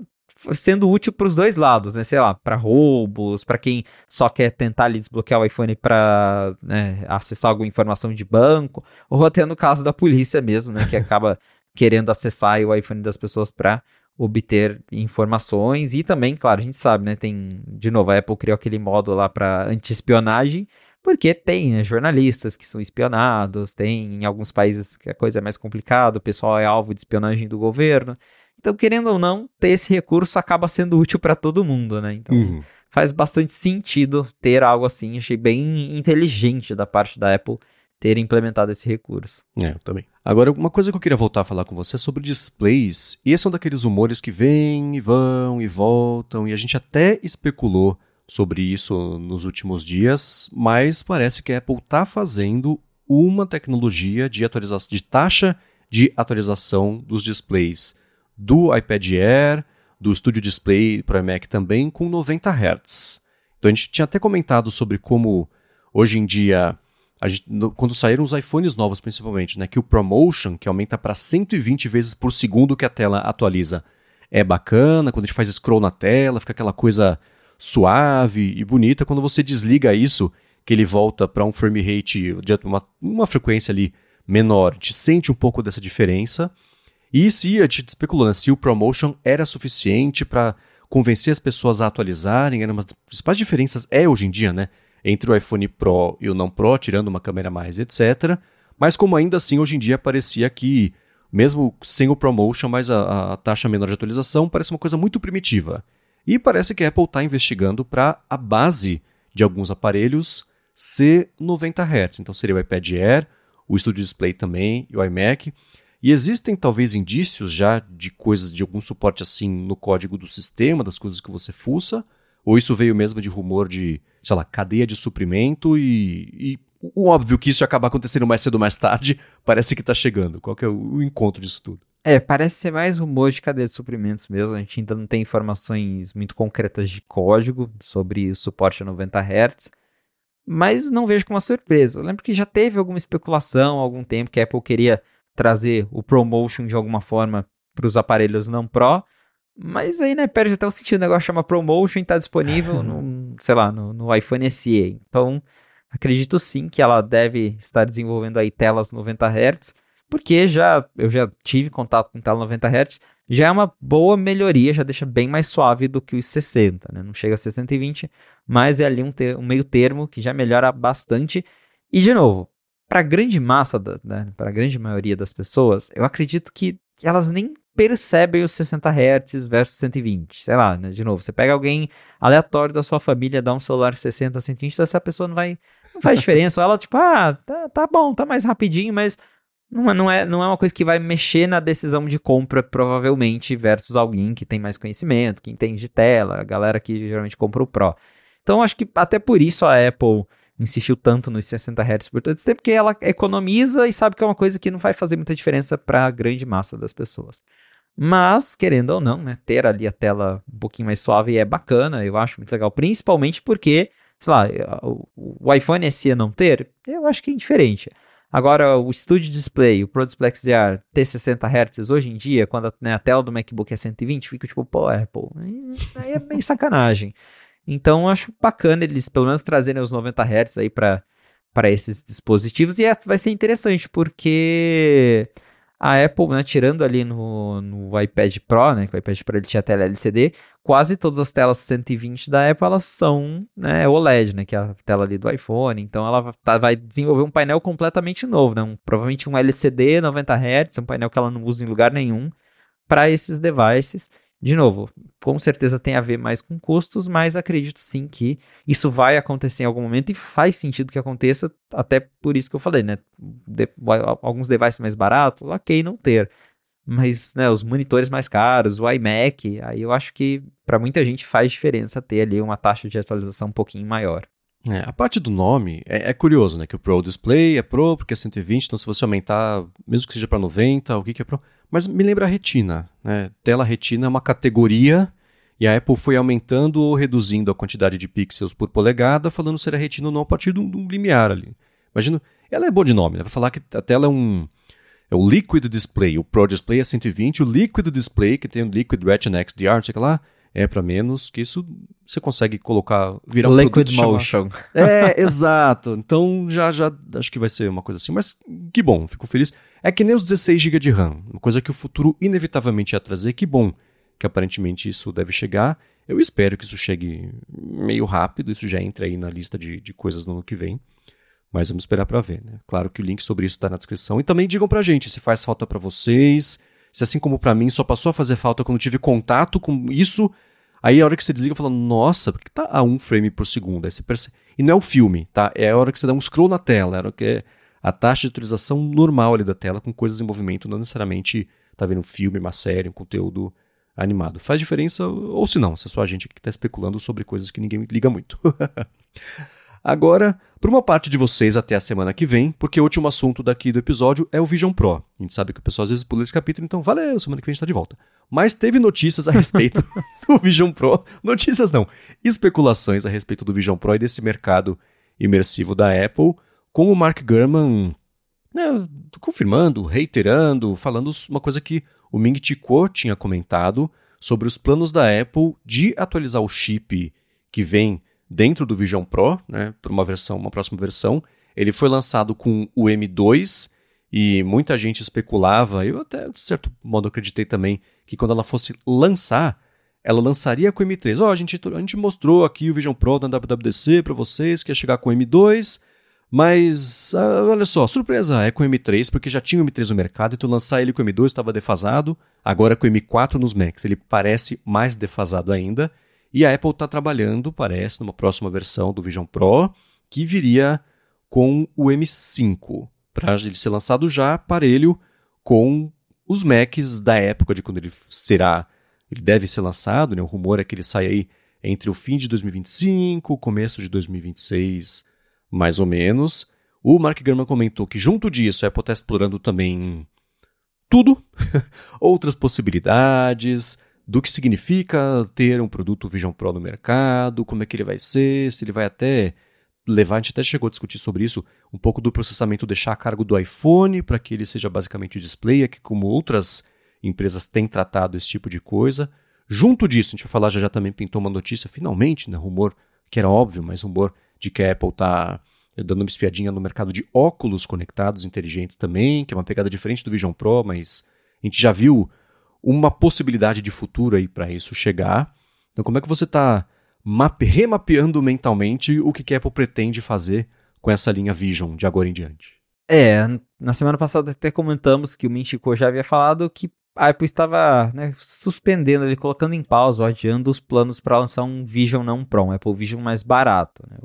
sendo útil para os dois lados, né? Sei lá, para roubos, para quem só quer tentar ali desbloquear o iPhone para, né, acessar alguma informação de banco, ou até no caso da polícia mesmo, né, que acaba querendo acessar o iPhone das pessoas para obter informações. E também, claro, a gente sabe, né, tem, de novo, a Apple criou aquele modo lá para anti-espionagem, porque tem, né, jornalistas que são espionados, tem em alguns países que a coisa é mais complicada, o pessoal é alvo de espionagem do governo. Então, querendo ou não, ter esse recurso acaba sendo útil para todo mundo, né? Então, faz bastante sentido ter algo assim. Achei bem inteligente da parte da Apple ter implementado esse recurso. Eu também. Agora, uma coisa que eu queria voltar a falar com você é sobre displays. E esse é um daqueles rumores que vêm e vão e voltam, e a gente até especulou sobre isso nos últimos dias, mas parece que a Apple está fazendo uma tecnologia de taxa de atualização dos displays do iPad Air, do Studio Display para o iMac também, com 90 Hz. Então a gente tinha até comentado sobre como, hoje em dia, quando saíram os iPhones novos principalmente, né, que o ProMotion, que aumenta para 120 vezes por segundo que a tela atualiza, é bacana. Quando a gente faz scroll na tela, fica aquela coisa suave e bonita. Quando você desliga isso, que ele volta para um frame rate de uma frequência ali menor, a gente sente um pouco dessa diferença. E se a gente especulou, né, se o ProMotion era suficiente para convencer as pessoas a atualizarem, uma das principais diferenças hoje em dia, né, entre o iPhone Pro e o não Pro, tirando uma câmera mais, etc. Mas como ainda assim, hoje em dia parecia que, mesmo sem o ProMotion, mas a taxa menor de atualização parece uma coisa muito primitiva. E parece que a Apple está investigando para a base de alguns aparelhos ser 90 Hz. Então seria o iPad Air, o Studio Display também e o iMac. E existem talvez indícios já de coisas, de algum suporte assim no código do sistema, das coisas que você fuça? Ou isso veio mesmo de rumor de, sei lá, cadeia de suprimento e o óbvio que isso ia acabar acontecendo mais cedo ou mais tarde, parece que está chegando. Qual que é o encontro disso tudo? Parece ser mais rumor de cadeia de suprimentos mesmo. A gente ainda não tem informações muito concretas de código sobre o suporte a 90 Hz. mas não vejo como uma surpresa. Eu lembro que já teve alguma especulação há algum tempo que a Apple queria trazer o ProMotion de alguma forma para os aparelhos não Pro, mas aí, né, perde até o sentido. O negócio chama ProMotion e está disponível no, sei lá, no iPhone SE. Então, acredito sim que ela deve estar desenvolvendo aí telas 90 Hz, porque eu já tive contato com tela 90 Hz, já é uma boa melhoria, já deixa bem mais suave do que os 60, né? Não chega a 60 e 20, mas é ali um meio termo que já melhora bastante. E, de novo, para a grande massa, para a grande maioria das pessoas, eu acredito que elas nem percebem os 60 Hz versus 120. Sei lá, né? De novo, você pega alguém aleatório da sua família, dá um celular 60, 120, essa pessoa não faz diferença. Ou ela, tipo, tá bom, tá mais rapidinho, mas não é uma coisa que vai mexer na decisão de compra, provavelmente, versus alguém que tem mais conhecimento, que entende de tela, a galera que geralmente compra o Pro. Então, acho que até por isso a Apple insistiu tanto nos 60 Hz por todo esse tempo, porque ela economiza e sabe que é uma coisa que não vai fazer muita diferença para a grande massa das pessoas. Mas, querendo ou não, né, ter ali a tela um pouquinho mais suave é bacana, eu acho muito legal, principalmente porque, sei lá, o iPhone SE não ter, eu acho que é indiferente. Agora, o Studio Display, o Pro Display XDR ter 60 Hz hoje em dia, quando a tela do MacBook é 120, fica tipo, pô, Apple, aí é meio sacanagem. Então, eu acho bacana eles pelo menos trazerem os 90 Hz aí para esses dispositivos, e vai ser interessante, porque a Apple, né, tirando ali no iPad Pro, né, que o iPad Pro ele tinha tela LCD, quase todas as telas 120 da Apple, elas são, né, OLED, né, que é a tela ali do iPhone, então ela vai desenvolver um painel completamente novo, né, provavelmente um LCD 90 Hz, um painel que ela não usa em lugar nenhum, para esses devices. De novo, com certeza tem a ver mais com custos, mas acredito sim que isso vai acontecer em algum momento e faz sentido que aconteça, até por isso que eu falei, né? Alguns devices mais baratos, ok, não ter. Mas, né, os monitores mais caros, o iMac, aí eu acho que para muita gente faz diferença ter ali uma taxa de atualização um pouquinho maior. A parte do nome é curioso, né? Que o Pro Display é Pro porque é 120, então se você aumentar, mesmo que seja para 90, o que é Pro? Mas me lembra a Retina, né? Tela Retina é uma categoria e a Apple foi aumentando ou reduzindo a quantidade de pixels por polegada, falando se era Retina ou não a partir de um limiar ali. Imagina, ela é boa de nome, né? Vai falar que a tela é o Liquid Display, o Pro Display é 120, o Liquid Display, que tem o Liquid Retina XDR, não sei o que lá, é para menos, que isso você consegue colocar, virar um Liquid produto Motion. Exato. Então já acho que vai ser uma coisa assim, mas que bom, fico feliz. É que nem os 16 GB de RAM, uma coisa que o futuro inevitavelmente ia trazer, que bom que aparentemente isso deve chegar. Eu espero que isso chegue meio rápido, isso já entre aí na lista de coisas no ano que vem. Mas vamos esperar para ver, né? Claro que o link sobre isso está na descrição. E também digam pra gente se faz falta para vocês, se assim como para mim só passou a fazer falta quando tive contato com isso. Aí a hora que você desliga, fala, nossa, por que tá a 1 frame por segundo? Aí você percebe... E não é o filme, tá? É a hora que você dá um scroll na tela, é a hora que é a taxa de atualização normal ali da tela com coisas em movimento, não necessariamente tá vendo um filme, uma série, um conteúdo animado. Faz diferença, ou se não, se é só a gente que tá especulando sobre coisas que ninguém liga muito. Agora, para uma parte de vocês até a semana que vem, porque o último assunto daqui do episódio é o Vision Pro. A gente sabe que o pessoal às vezes pula esse capítulo, então valeu, semana que vem a gente tá de volta. Mas teve notícias a respeito do Vision Pro. Notícias não, especulações a respeito do Vision Pro e desse mercado imersivo da Apple, com o Mark Gurman, né, confirmando, reiterando, falando uma coisa que o Ming Chi Kuo tinha comentado sobre os planos da Apple de atualizar o chip que vem dentro do Vision Pro, né, para uma próxima versão. Ele foi lançado com o M2 e muita gente especulava, eu até de certo modo acreditei também, que quando ela fosse lançar, ela lançaria com o M3. A gente mostrou aqui o Vision Pro na WWDC para vocês, que ia chegar com o M2, mas olha só, surpresa, é com o M3, porque já tinha o M3 no mercado, então lançar ele com o M2 estava defasado, agora com o M4 nos Macs ele parece mais defasado ainda. E a Apple está trabalhando, parece, numa próxima versão do Vision Pro, que viria com o M5, para ele ser lançado já parelho com os Macs da época de quando ele deve ser lançado, né? O rumor é que ele sai aí entre o fim de 2025, começo de 2026, mais ou menos. O Mark Gurman comentou que junto disso a Apple está explorando também tudo, outras possibilidades, do que significa ter um produto Vision Pro no mercado, como é que ele vai ser, se ele vai até levar, a gente até chegou a discutir sobre isso, um pouco do processamento deixar a cargo do iPhone para que ele seja basicamente o display, que como outras empresas têm tratado esse tipo de coisa. Junto disso, a gente vai falar já também pintou uma notícia, finalmente, né, rumor que era óbvio, mas rumor de que a Apple está dando uma espiadinha no mercado de óculos conectados inteligentes também, que é uma pegada diferente do Vision Pro, mas a gente já viu uma possibilidade de futuro aí para isso chegar. Então como é que você está remapeando mentalmente o que a Apple pretende fazer com essa linha Vision de agora em diante? Na semana passada até comentamos que o Min-Chi já havia falado que a Apple estava, né, suspendendo, ali, colocando em pausa, adiando os planos para lançar um Vision não Pro, um Apple Vision mais barato. Né?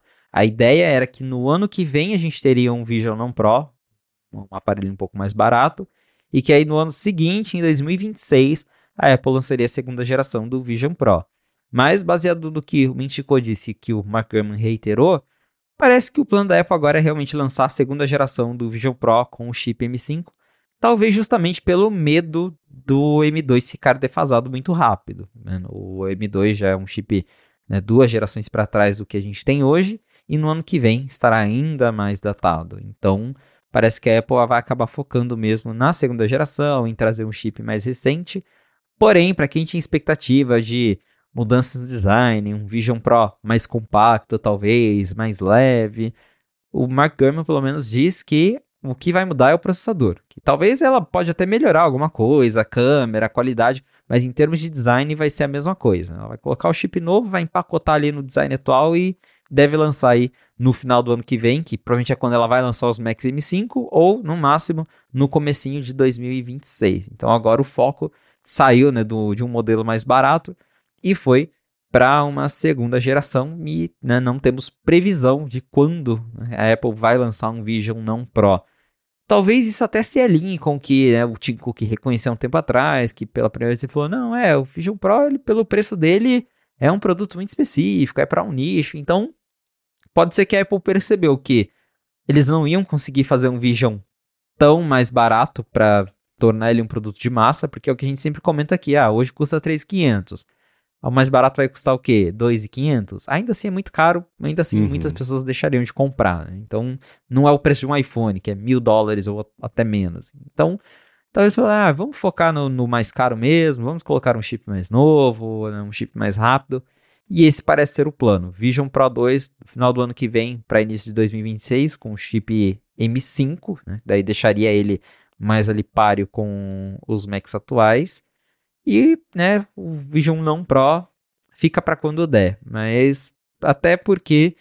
A ideia era que no ano que vem a gente teria um Vision não Pro, um aparelho um pouco mais barato, e que aí no ano seguinte, em 2026, a Apple lançaria a segunda geração do Vision Pro. Mas, baseado no que o Min-Chi disse, que o Mark Gurman reiterou, parece que o plano da Apple agora é realmente lançar a segunda geração do Vision Pro com o chip M5, talvez justamente pelo medo do M2 ficar defasado muito rápido. Né? O M2 já é um chip, né, 2 gerações para trás do que a gente tem hoje, e no ano que vem estará ainda mais datado. Então, parece que a Apple vai acabar focando mesmo na segunda geração, em trazer um chip mais recente. Porém, para quem tinha expectativa de mudanças no design, um Vision Pro mais compacto, talvez, mais leve, o Mark Gurman pelo menos diz que o que vai mudar é o processador. Que talvez ela pode até melhorar alguma coisa, a câmera, a qualidade, mas em termos de design vai ser a mesma coisa. Ela vai colocar o chip novo, vai empacotar ali no design atual e deve lançar aí no final do ano que vem, que provavelmente é quando ela vai lançar os Macs M5, ou no máximo no comecinho de 2026. Então agora o foco saiu, né, de um modelo mais barato e foi para uma segunda geração e, né, não temos previsão de quando, né, a Apple vai lançar um Vision não Pro. Talvez isso até se alinhe com o que, né, o Tim Cook reconheceu um tempo atrás, que pela primeira vez ele falou, não, o Vision Pro, ele, pelo preço dele, é um produto muito específico, é para um nicho, então pode ser que a Apple percebeu que eles não iam conseguir fazer um Vision tão mais barato para tornar ele um produto de massa, porque é o que a gente sempre comenta aqui, hoje custa 3.500. O mais barato vai custar o quê? 2.500? Ainda assim é muito caro, ainda assim muitas pessoas deixariam de comprar. Né? Então, não é o preço de um iPhone, que é $1.000 ou até menos. Então, talvez falar, vamos focar no mais caro mesmo, vamos colocar um chip mais novo, né, um chip mais rápido. E esse parece ser o plano. Vision Pro 2, no final do ano que vem, para início de 2026, com o chip M5, né? Daí deixaria ele mais ali páreo com os Macs atuais. E, né, o Vision não Pro fica para quando der, mas até porque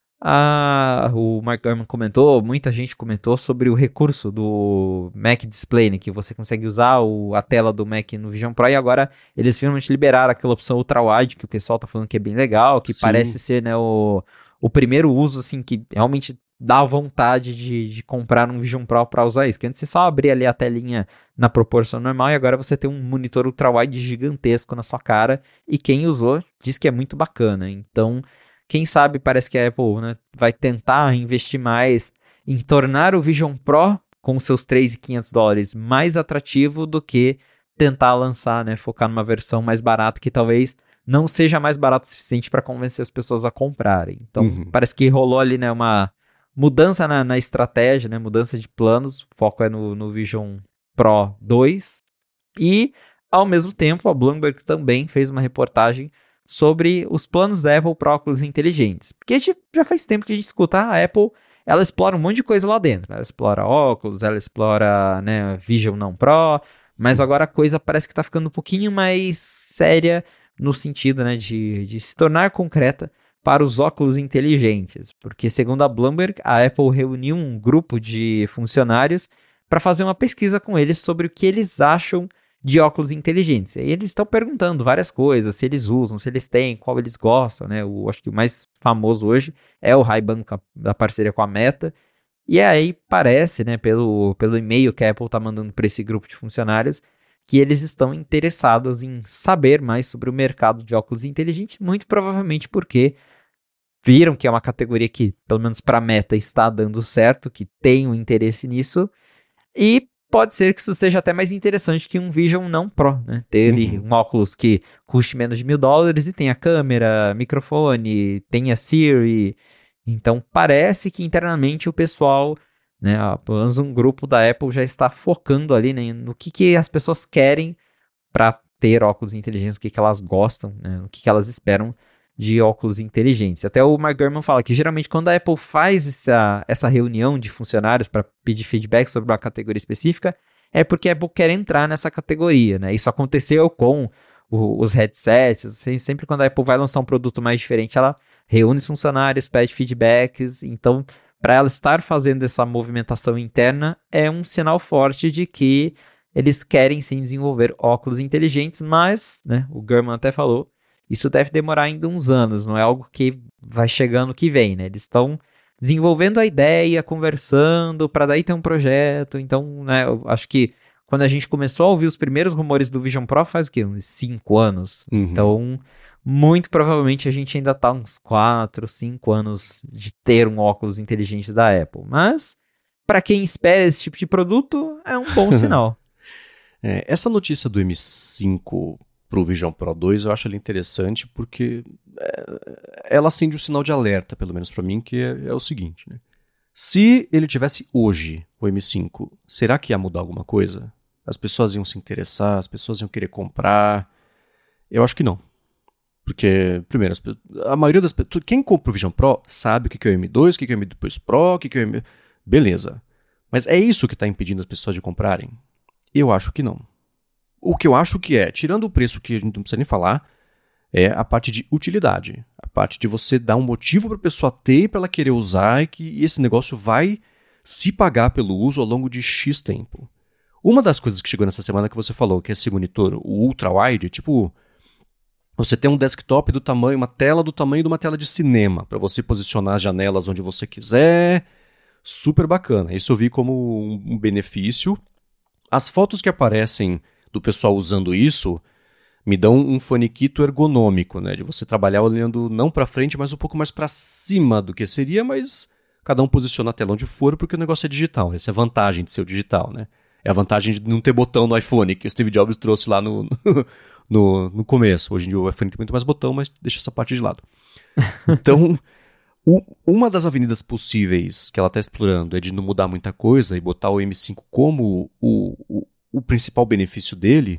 o Mark Gurman comentou, muita gente comentou sobre o recurso do Mac Display, né, que você consegue usar a tela do Mac no Vision Pro, e agora eles finalmente liberaram aquela opção Ultra Wide, que o pessoal tá falando que é bem legal, que parece ser, né, o primeiro uso, assim, que realmente dá vontade de comprar um Vision Pro para usar isso, que antes você só abria ali a telinha na proporção normal, e agora você tem um monitor ultra-wide gigantesco na sua cara, e quem usou diz que é muito bacana. Então, quem sabe, parece que a Apple, né, vai tentar investir mais em tornar o Vision Pro com seus $3.500 mais atrativo do que tentar lançar, né, focar numa versão mais barata que talvez não seja mais barato o suficiente para convencer as pessoas a comprarem. Então, parece que rolou ali, né, uma mudança na estratégia, né, mudança de planos, o foco é no Vision Pro 2, e ao mesmo tempo a Bloomberg também fez uma reportagem sobre os planos da Apple para óculos inteligentes, porque já faz tempo que a gente escuta a Apple, ela explora um monte de coisa lá dentro, ela explora óculos, ela explora, né, Vision não Pro, mas agora a coisa parece que está ficando um pouquinho mais séria no sentido, né, de se tornar concreta para os óculos inteligentes, porque segundo a Bloomberg, a Apple reuniu um grupo de funcionários para fazer uma pesquisa com eles sobre o que eles acham de óculos inteligentes. E aí eles estão perguntando várias coisas, se eles usam, se eles têm, qual eles gostam, né? Acho que o mais famoso hoje é o Ray-Ban da parceria com a Meta. E aí parece, né, pelo e-mail que a Apple está mandando para esse grupo de funcionários, que eles estão interessados em saber mais sobre o mercado de óculos inteligentes, muito provavelmente porque viram que é uma categoria que, pelo menos para a Meta, está dando certo, que tem um interesse nisso, e pode ser que isso seja até mais interessante que um Vision não Pro, né? Ter um óculos que custe menos de $1.000 e tenha câmera, microfone, tenha Siri, Então parece que internamente o pessoal, né, pelo menos um grupo da Apple já está focando ali, né, no que as pessoas querem para ter óculos inteligentes, o que elas gostam, né, o que elas esperam de óculos inteligentes. Até o Mark Gurman fala que geralmente quando a Apple faz essa reunião de funcionários para pedir feedback sobre uma categoria específica, é porque a Apple quer entrar nessa categoria, né? Isso aconteceu com os headsets, sempre quando a Apple vai lançar um produto mais diferente, ela reúne os funcionários, pede feedbacks, então para ela estar fazendo essa movimentação interna é um sinal forte de que eles querem sim desenvolver óculos inteligentes, mas, né, o Gurman até falou, isso deve demorar ainda uns anos, não é algo que vai chegando que vem, né? Eles estão desenvolvendo a ideia, conversando, para daí ter um projeto. Então, né, eu acho que quando a gente começou a ouvir os primeiros rumores do Vision Pro, faz o quê? Uns 5 anos. Uhum. Então, muito provavelmente a gente ainda tá uns 4, 5 anos de ter um óculos inteligente da Apple. Mas, para quem espera esse tipo de produto, é um bom sinal. Essa notícia do M5 para o Vision Pro 2 eu acho ela interessante porque ela acende um sinal de alerta, pelo menos para mim, que é o seguinte, né? Se ele tivesse hoje o M5, será que ia mudar alguma coisa? As pessoas iam se interessar, as pessoas iam querer comprar? Eu acho que não. Porque, primeiro, a maioria das pessoas... Quem compra o Vision Pro sabe o que é o M2, o que é o M2 Pro, o que é o M... Beleza. Mas é isso que está impedindo as pessoas de comprarem? Eu acho que não. O que eu acho que tirando o preço que a gente não precisa nem falar, é a parte de utilidade. A parte de você dar um motivo para a pessoa ter, para ela querer usar e que esse negócio vai se pagar pelo uso ao longo de X tempo. Uma das coisas que chegou nessa semana que você falou, que é esse monitor, o ultra-wide, tipo, você tem um desktop do tamanho, uma tela do tamanho de uma tela de cinema, para você posicionar as janelas onde você quiser. Super bacana. Isso eu vi como um benefício. As fotos que aparecem do pessoal usando isso me dão um faniquito ergonômico, né? De você trabalhar olhando não para frente, mas um pouco mais para cima do que seria, mas cada um posiciona a tela onde for, porque o negócio é digital. Essa é a vantagem de ser o digital, né? É a vantagem de não ter botão no iPhone, que o Steve Jobs trouxe lá no começo. Hoje em dia o iPhone tem muito mais botão, mas deixa essa parte de lado. Então, uma das avenidas possíveis que ela está explorando é de não mudar muita coisa e botar o M5 como o principal benefício dele.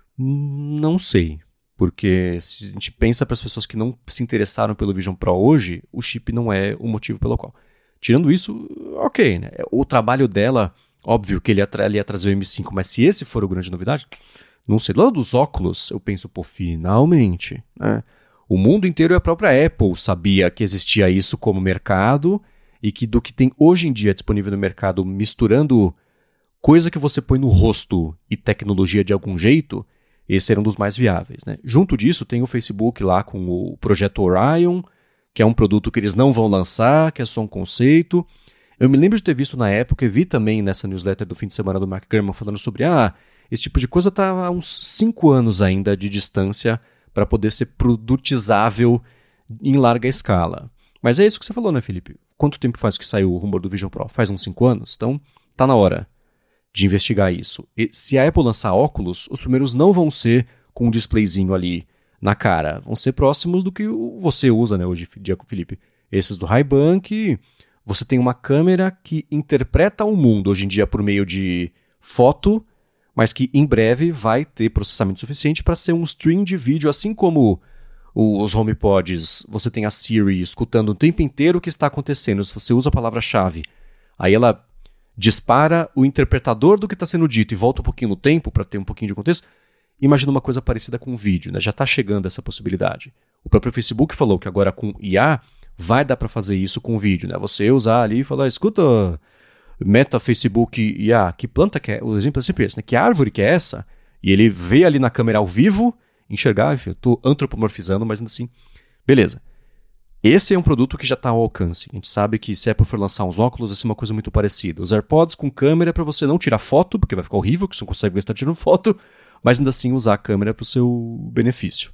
Não sei, porque se a gente pensa para as pessoas que não se interessaram pelo Vision Pro hoje, o chip não é o motivo pelo qual. Tirando isso, ok, né? O trabalho dela, óbvio que ele ia trazer o M5, mas se esse for a grande novidade, não sei. Do lado dos óculos, eu penso, pô, finalmente, né? O mundo inteiro e a própria Apple sabia que existia isso como mercado e que do que tem hoje em dia disponível no mercado, misturando coisa que você põe no rosto e tecnologia de algum jeito, esse era um dos mais viáveis, né? Junto disso, tem o Facebook lá com o Projeto Orion, que é um produto que eles não vão lançar, que é só um conceito. Eu me lembro de ter visto na época e vi também nessa newsletter do fim de semana do Mark Gurman falando sobre esse tipo de coisa está há uns 5 anos ainda de distância para poder ser produtizável em larga escala. Mas é isso que você falou, né, Felipe? Quanto tempo faz que saiu o rumor do Vision Pro? Faz uns 5 anos? Então, tá na hora de investigar isso. E se a Apple lançar óculos, os primeiros não vão ser com um displayzinho ali na cara. Vão ser próximos do que você usa, né, hoje, Felipe. Esses do Ray-Ban, que você tem uma câmera que interpreta o mundo hoje em dia por meio de foto, mas que em breve vai ter processamento suficiente para ser um stream de vídeo, assim como os HomePods, você tem a Siri escutando o tempo inteiro o que está acontecendo. Se você usa a palavra-chave, aí ela dispara o interpretador do que está sendo dito e volta um pouquinho no tempo para ter um pouquinho de contexto. Imagina uma coisa parecida com vídeo, né? Já está chegando essa possibilidade. O próprio Facebook falou que agora com IA vai dar para fazer isso com vídeo, né? Você usar ali e falar, escuta, Meta, Facebook, IA, que planta que é? O exemplo é sempre esse, né? Que árvore que é essa? E ele vê ali na câmera ao vivo, enxergar, enfim, eu estou antropomorfizando, mas ainda assim, beleza. Esse é um produto que já está ao alcance. A gente sabe que se a Apple for lançar uns óculos, vai ser uma coisa muito parecida. Os AirPods com câmera para você não tirar foto, porque vai ficar horrível, que você não consegue estar tirando foto, mas ainda assim usar a câmera para o seu benefício,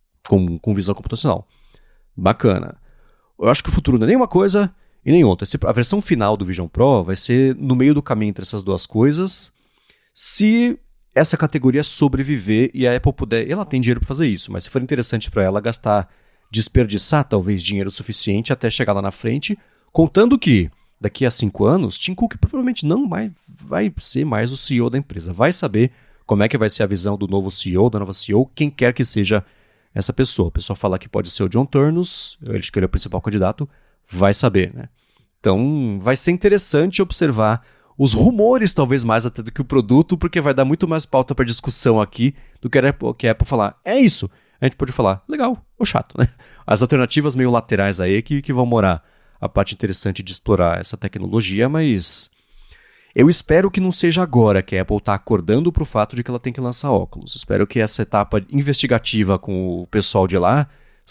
com visão computacional. Bacana. Eu acho que o futuro não é nem uma coisa e nem outra. A versão final do Vision Pro vai ser no meio do caminho entre essas duas coisas, se essa categoria sobreviver e a Apple puder... Ela tem dinheiro para fazer isso, mas se for interessante para ela gastar desperdiçar talvez dinheiro suficiente até chegar lá na frente, contando que daqui a 5 anos, Tim Cook provavelmente não vai ser mais o CEO da empresa, vai saber como é que vai ser a visão do novo CEO, da nova CEO, quem quer que seja essa pessoa. O pessoal fala que pode ser o John Turnus, ele que ele é o principal candidato, vai saber, né? Então vai ser interessante observar os rumores, talvez mais até do que o produto, porque vai dar muito mais pauta para discussão aqui do que a Apple falar. É isso. A gente pode falar, legal ou chato, né? As alternativas meio laterais aí que vão morar a parte interessante de explorar essa tecnologia, mas eu espero que não seja agora que a Apple está acordando para o fato de que ela tem que lançar óculos. Espero que essa etapa investigativa com o pessoal de lá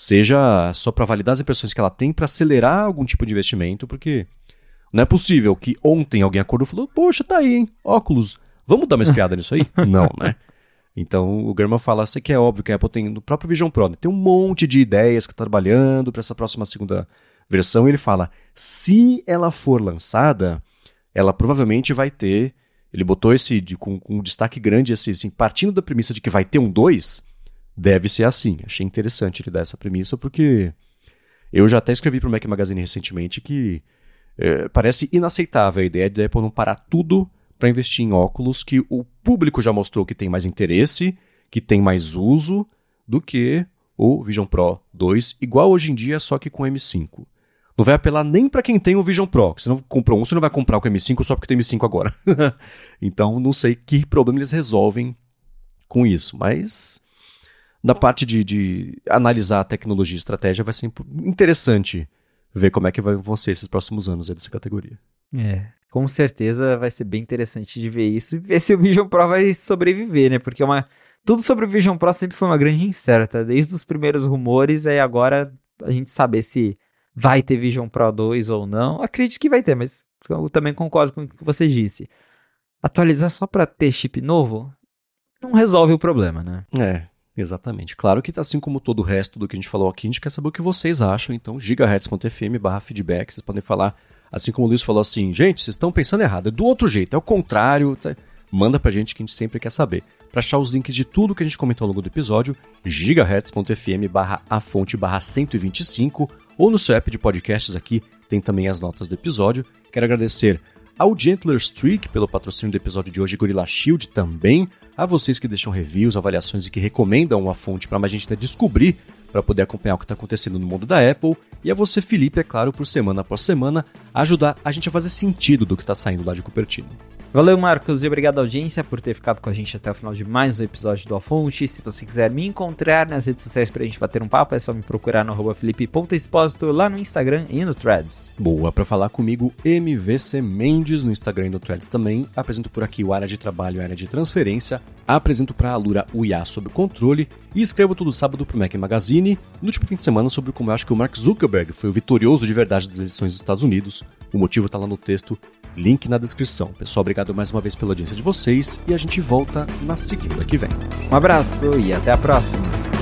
seja só para validar as impressões que ela tem para acelerar algum tipo de investimento, porque não é possível que ontem alguém acordou e falou, poxa, tá aí, hein, óculos, vamos dar uma espiada nisso aí? Não, né? Então o Gurman fala, isso que é óbvio que a Apple tem no próprio Vision Pro, né? Tem um monte de ideias que está trabalhando para essa próxima segunda versão, e ele fala, se ela for lançada, ela provavelmente vai ter, ele botou esse com um destaque grande assim, partindo da premissa de que vai ter um 2, deve ser assim. Achei interessante ele dar essa premissa, porque eu já até escrevi para o Mac Magazine recentemente que parece inaceitável a ideia de a Apple não parar tudo para investir em óculos que o público já mostrou que tem mais interesse, que tem mais uso do que o Vision Pro 2, igual hoje em dia, só que com M5. Não vai apelar nem para quem tem o Vision Pro. Se não comprou um, você não vai comprar o M5 só porque tem M5 agora. Então, não sei que problema eles resolvem com isso. Mas, da parte de analisar a tecnologia e estratégia, vai ser interessante ver como é que vão ser esses próximos anos aí dessa categoria. Com certeza vai ser bem interessante de ver isso e ver se o Vision Pro vai sobreviver, né? Porque tudo sobre o Vision Pro sempre foi uma grande incerta. Desde os primeiros rumores, aí agora a gente saber se vai ter Vision Pro 2 ou não. Acredito que vai ter, mas eu também concordo com o que você disse. Atualizar só para ter chip novo não resolve o problema, né? Exatamente. Claro que assim como todo o resto do que a gente falou aqui, a gente quer saber o que vocês acham. Então, gigahertz.fm/feedback, vocês podem falar, assim como o Luiz falou assim, gente, vocês estão pensando errado, é do outro jeito, é o contrário. Manda pra gente que a gente sempre quer saber. Para achar os links de tudo que a gente comentou ao longo do episódio, gigahertz.fm/afonte/125, ou no seu app de podcasts aqui, tem também as notas do episódio. Quero agradecer ao Gentler Streak pelo patrocínio do episódio de hoje, Gorilla Shield também, a vocês que deixam reviews, avaliações e que recomendam a fonte para mais gente descobrir, para poder acompanhar o que está acontecendo no mundo da Apple, e a você, Felipe, é claro, por semana após semana, ajudar a gente a fazer sentido do que está saindo lá de Cupertino. Valeu, Marcos, e obrigado à audiência por ter ficado com a gente até o final de mais um episódio do A Fonte. Se você quiser me encontrar nas redes sociais pra gente bater um papo, é só me procurar no @felipe.exposito lá no Instagram e no Threads. Boa, pra falar comigo, MVC Mendes no Instagram e no Threads também. Apresento por aqui o Área de Trabalho e Área de Transferência. Apresento pra Alura o IA sob controle e escrevo todo sábado pro Mac Magazine, no último fim de semana, sobre como eu acho que o Mark Zuckerberg foi o vitorioso de verdade das eleições dos Estados Unidos. O motivo tá lá no texto, link na descrição. Pessoal, obrigado mais uma vez pela audiência de vocês e a gente volta na segunda que vem. Um abraço e até a próxima!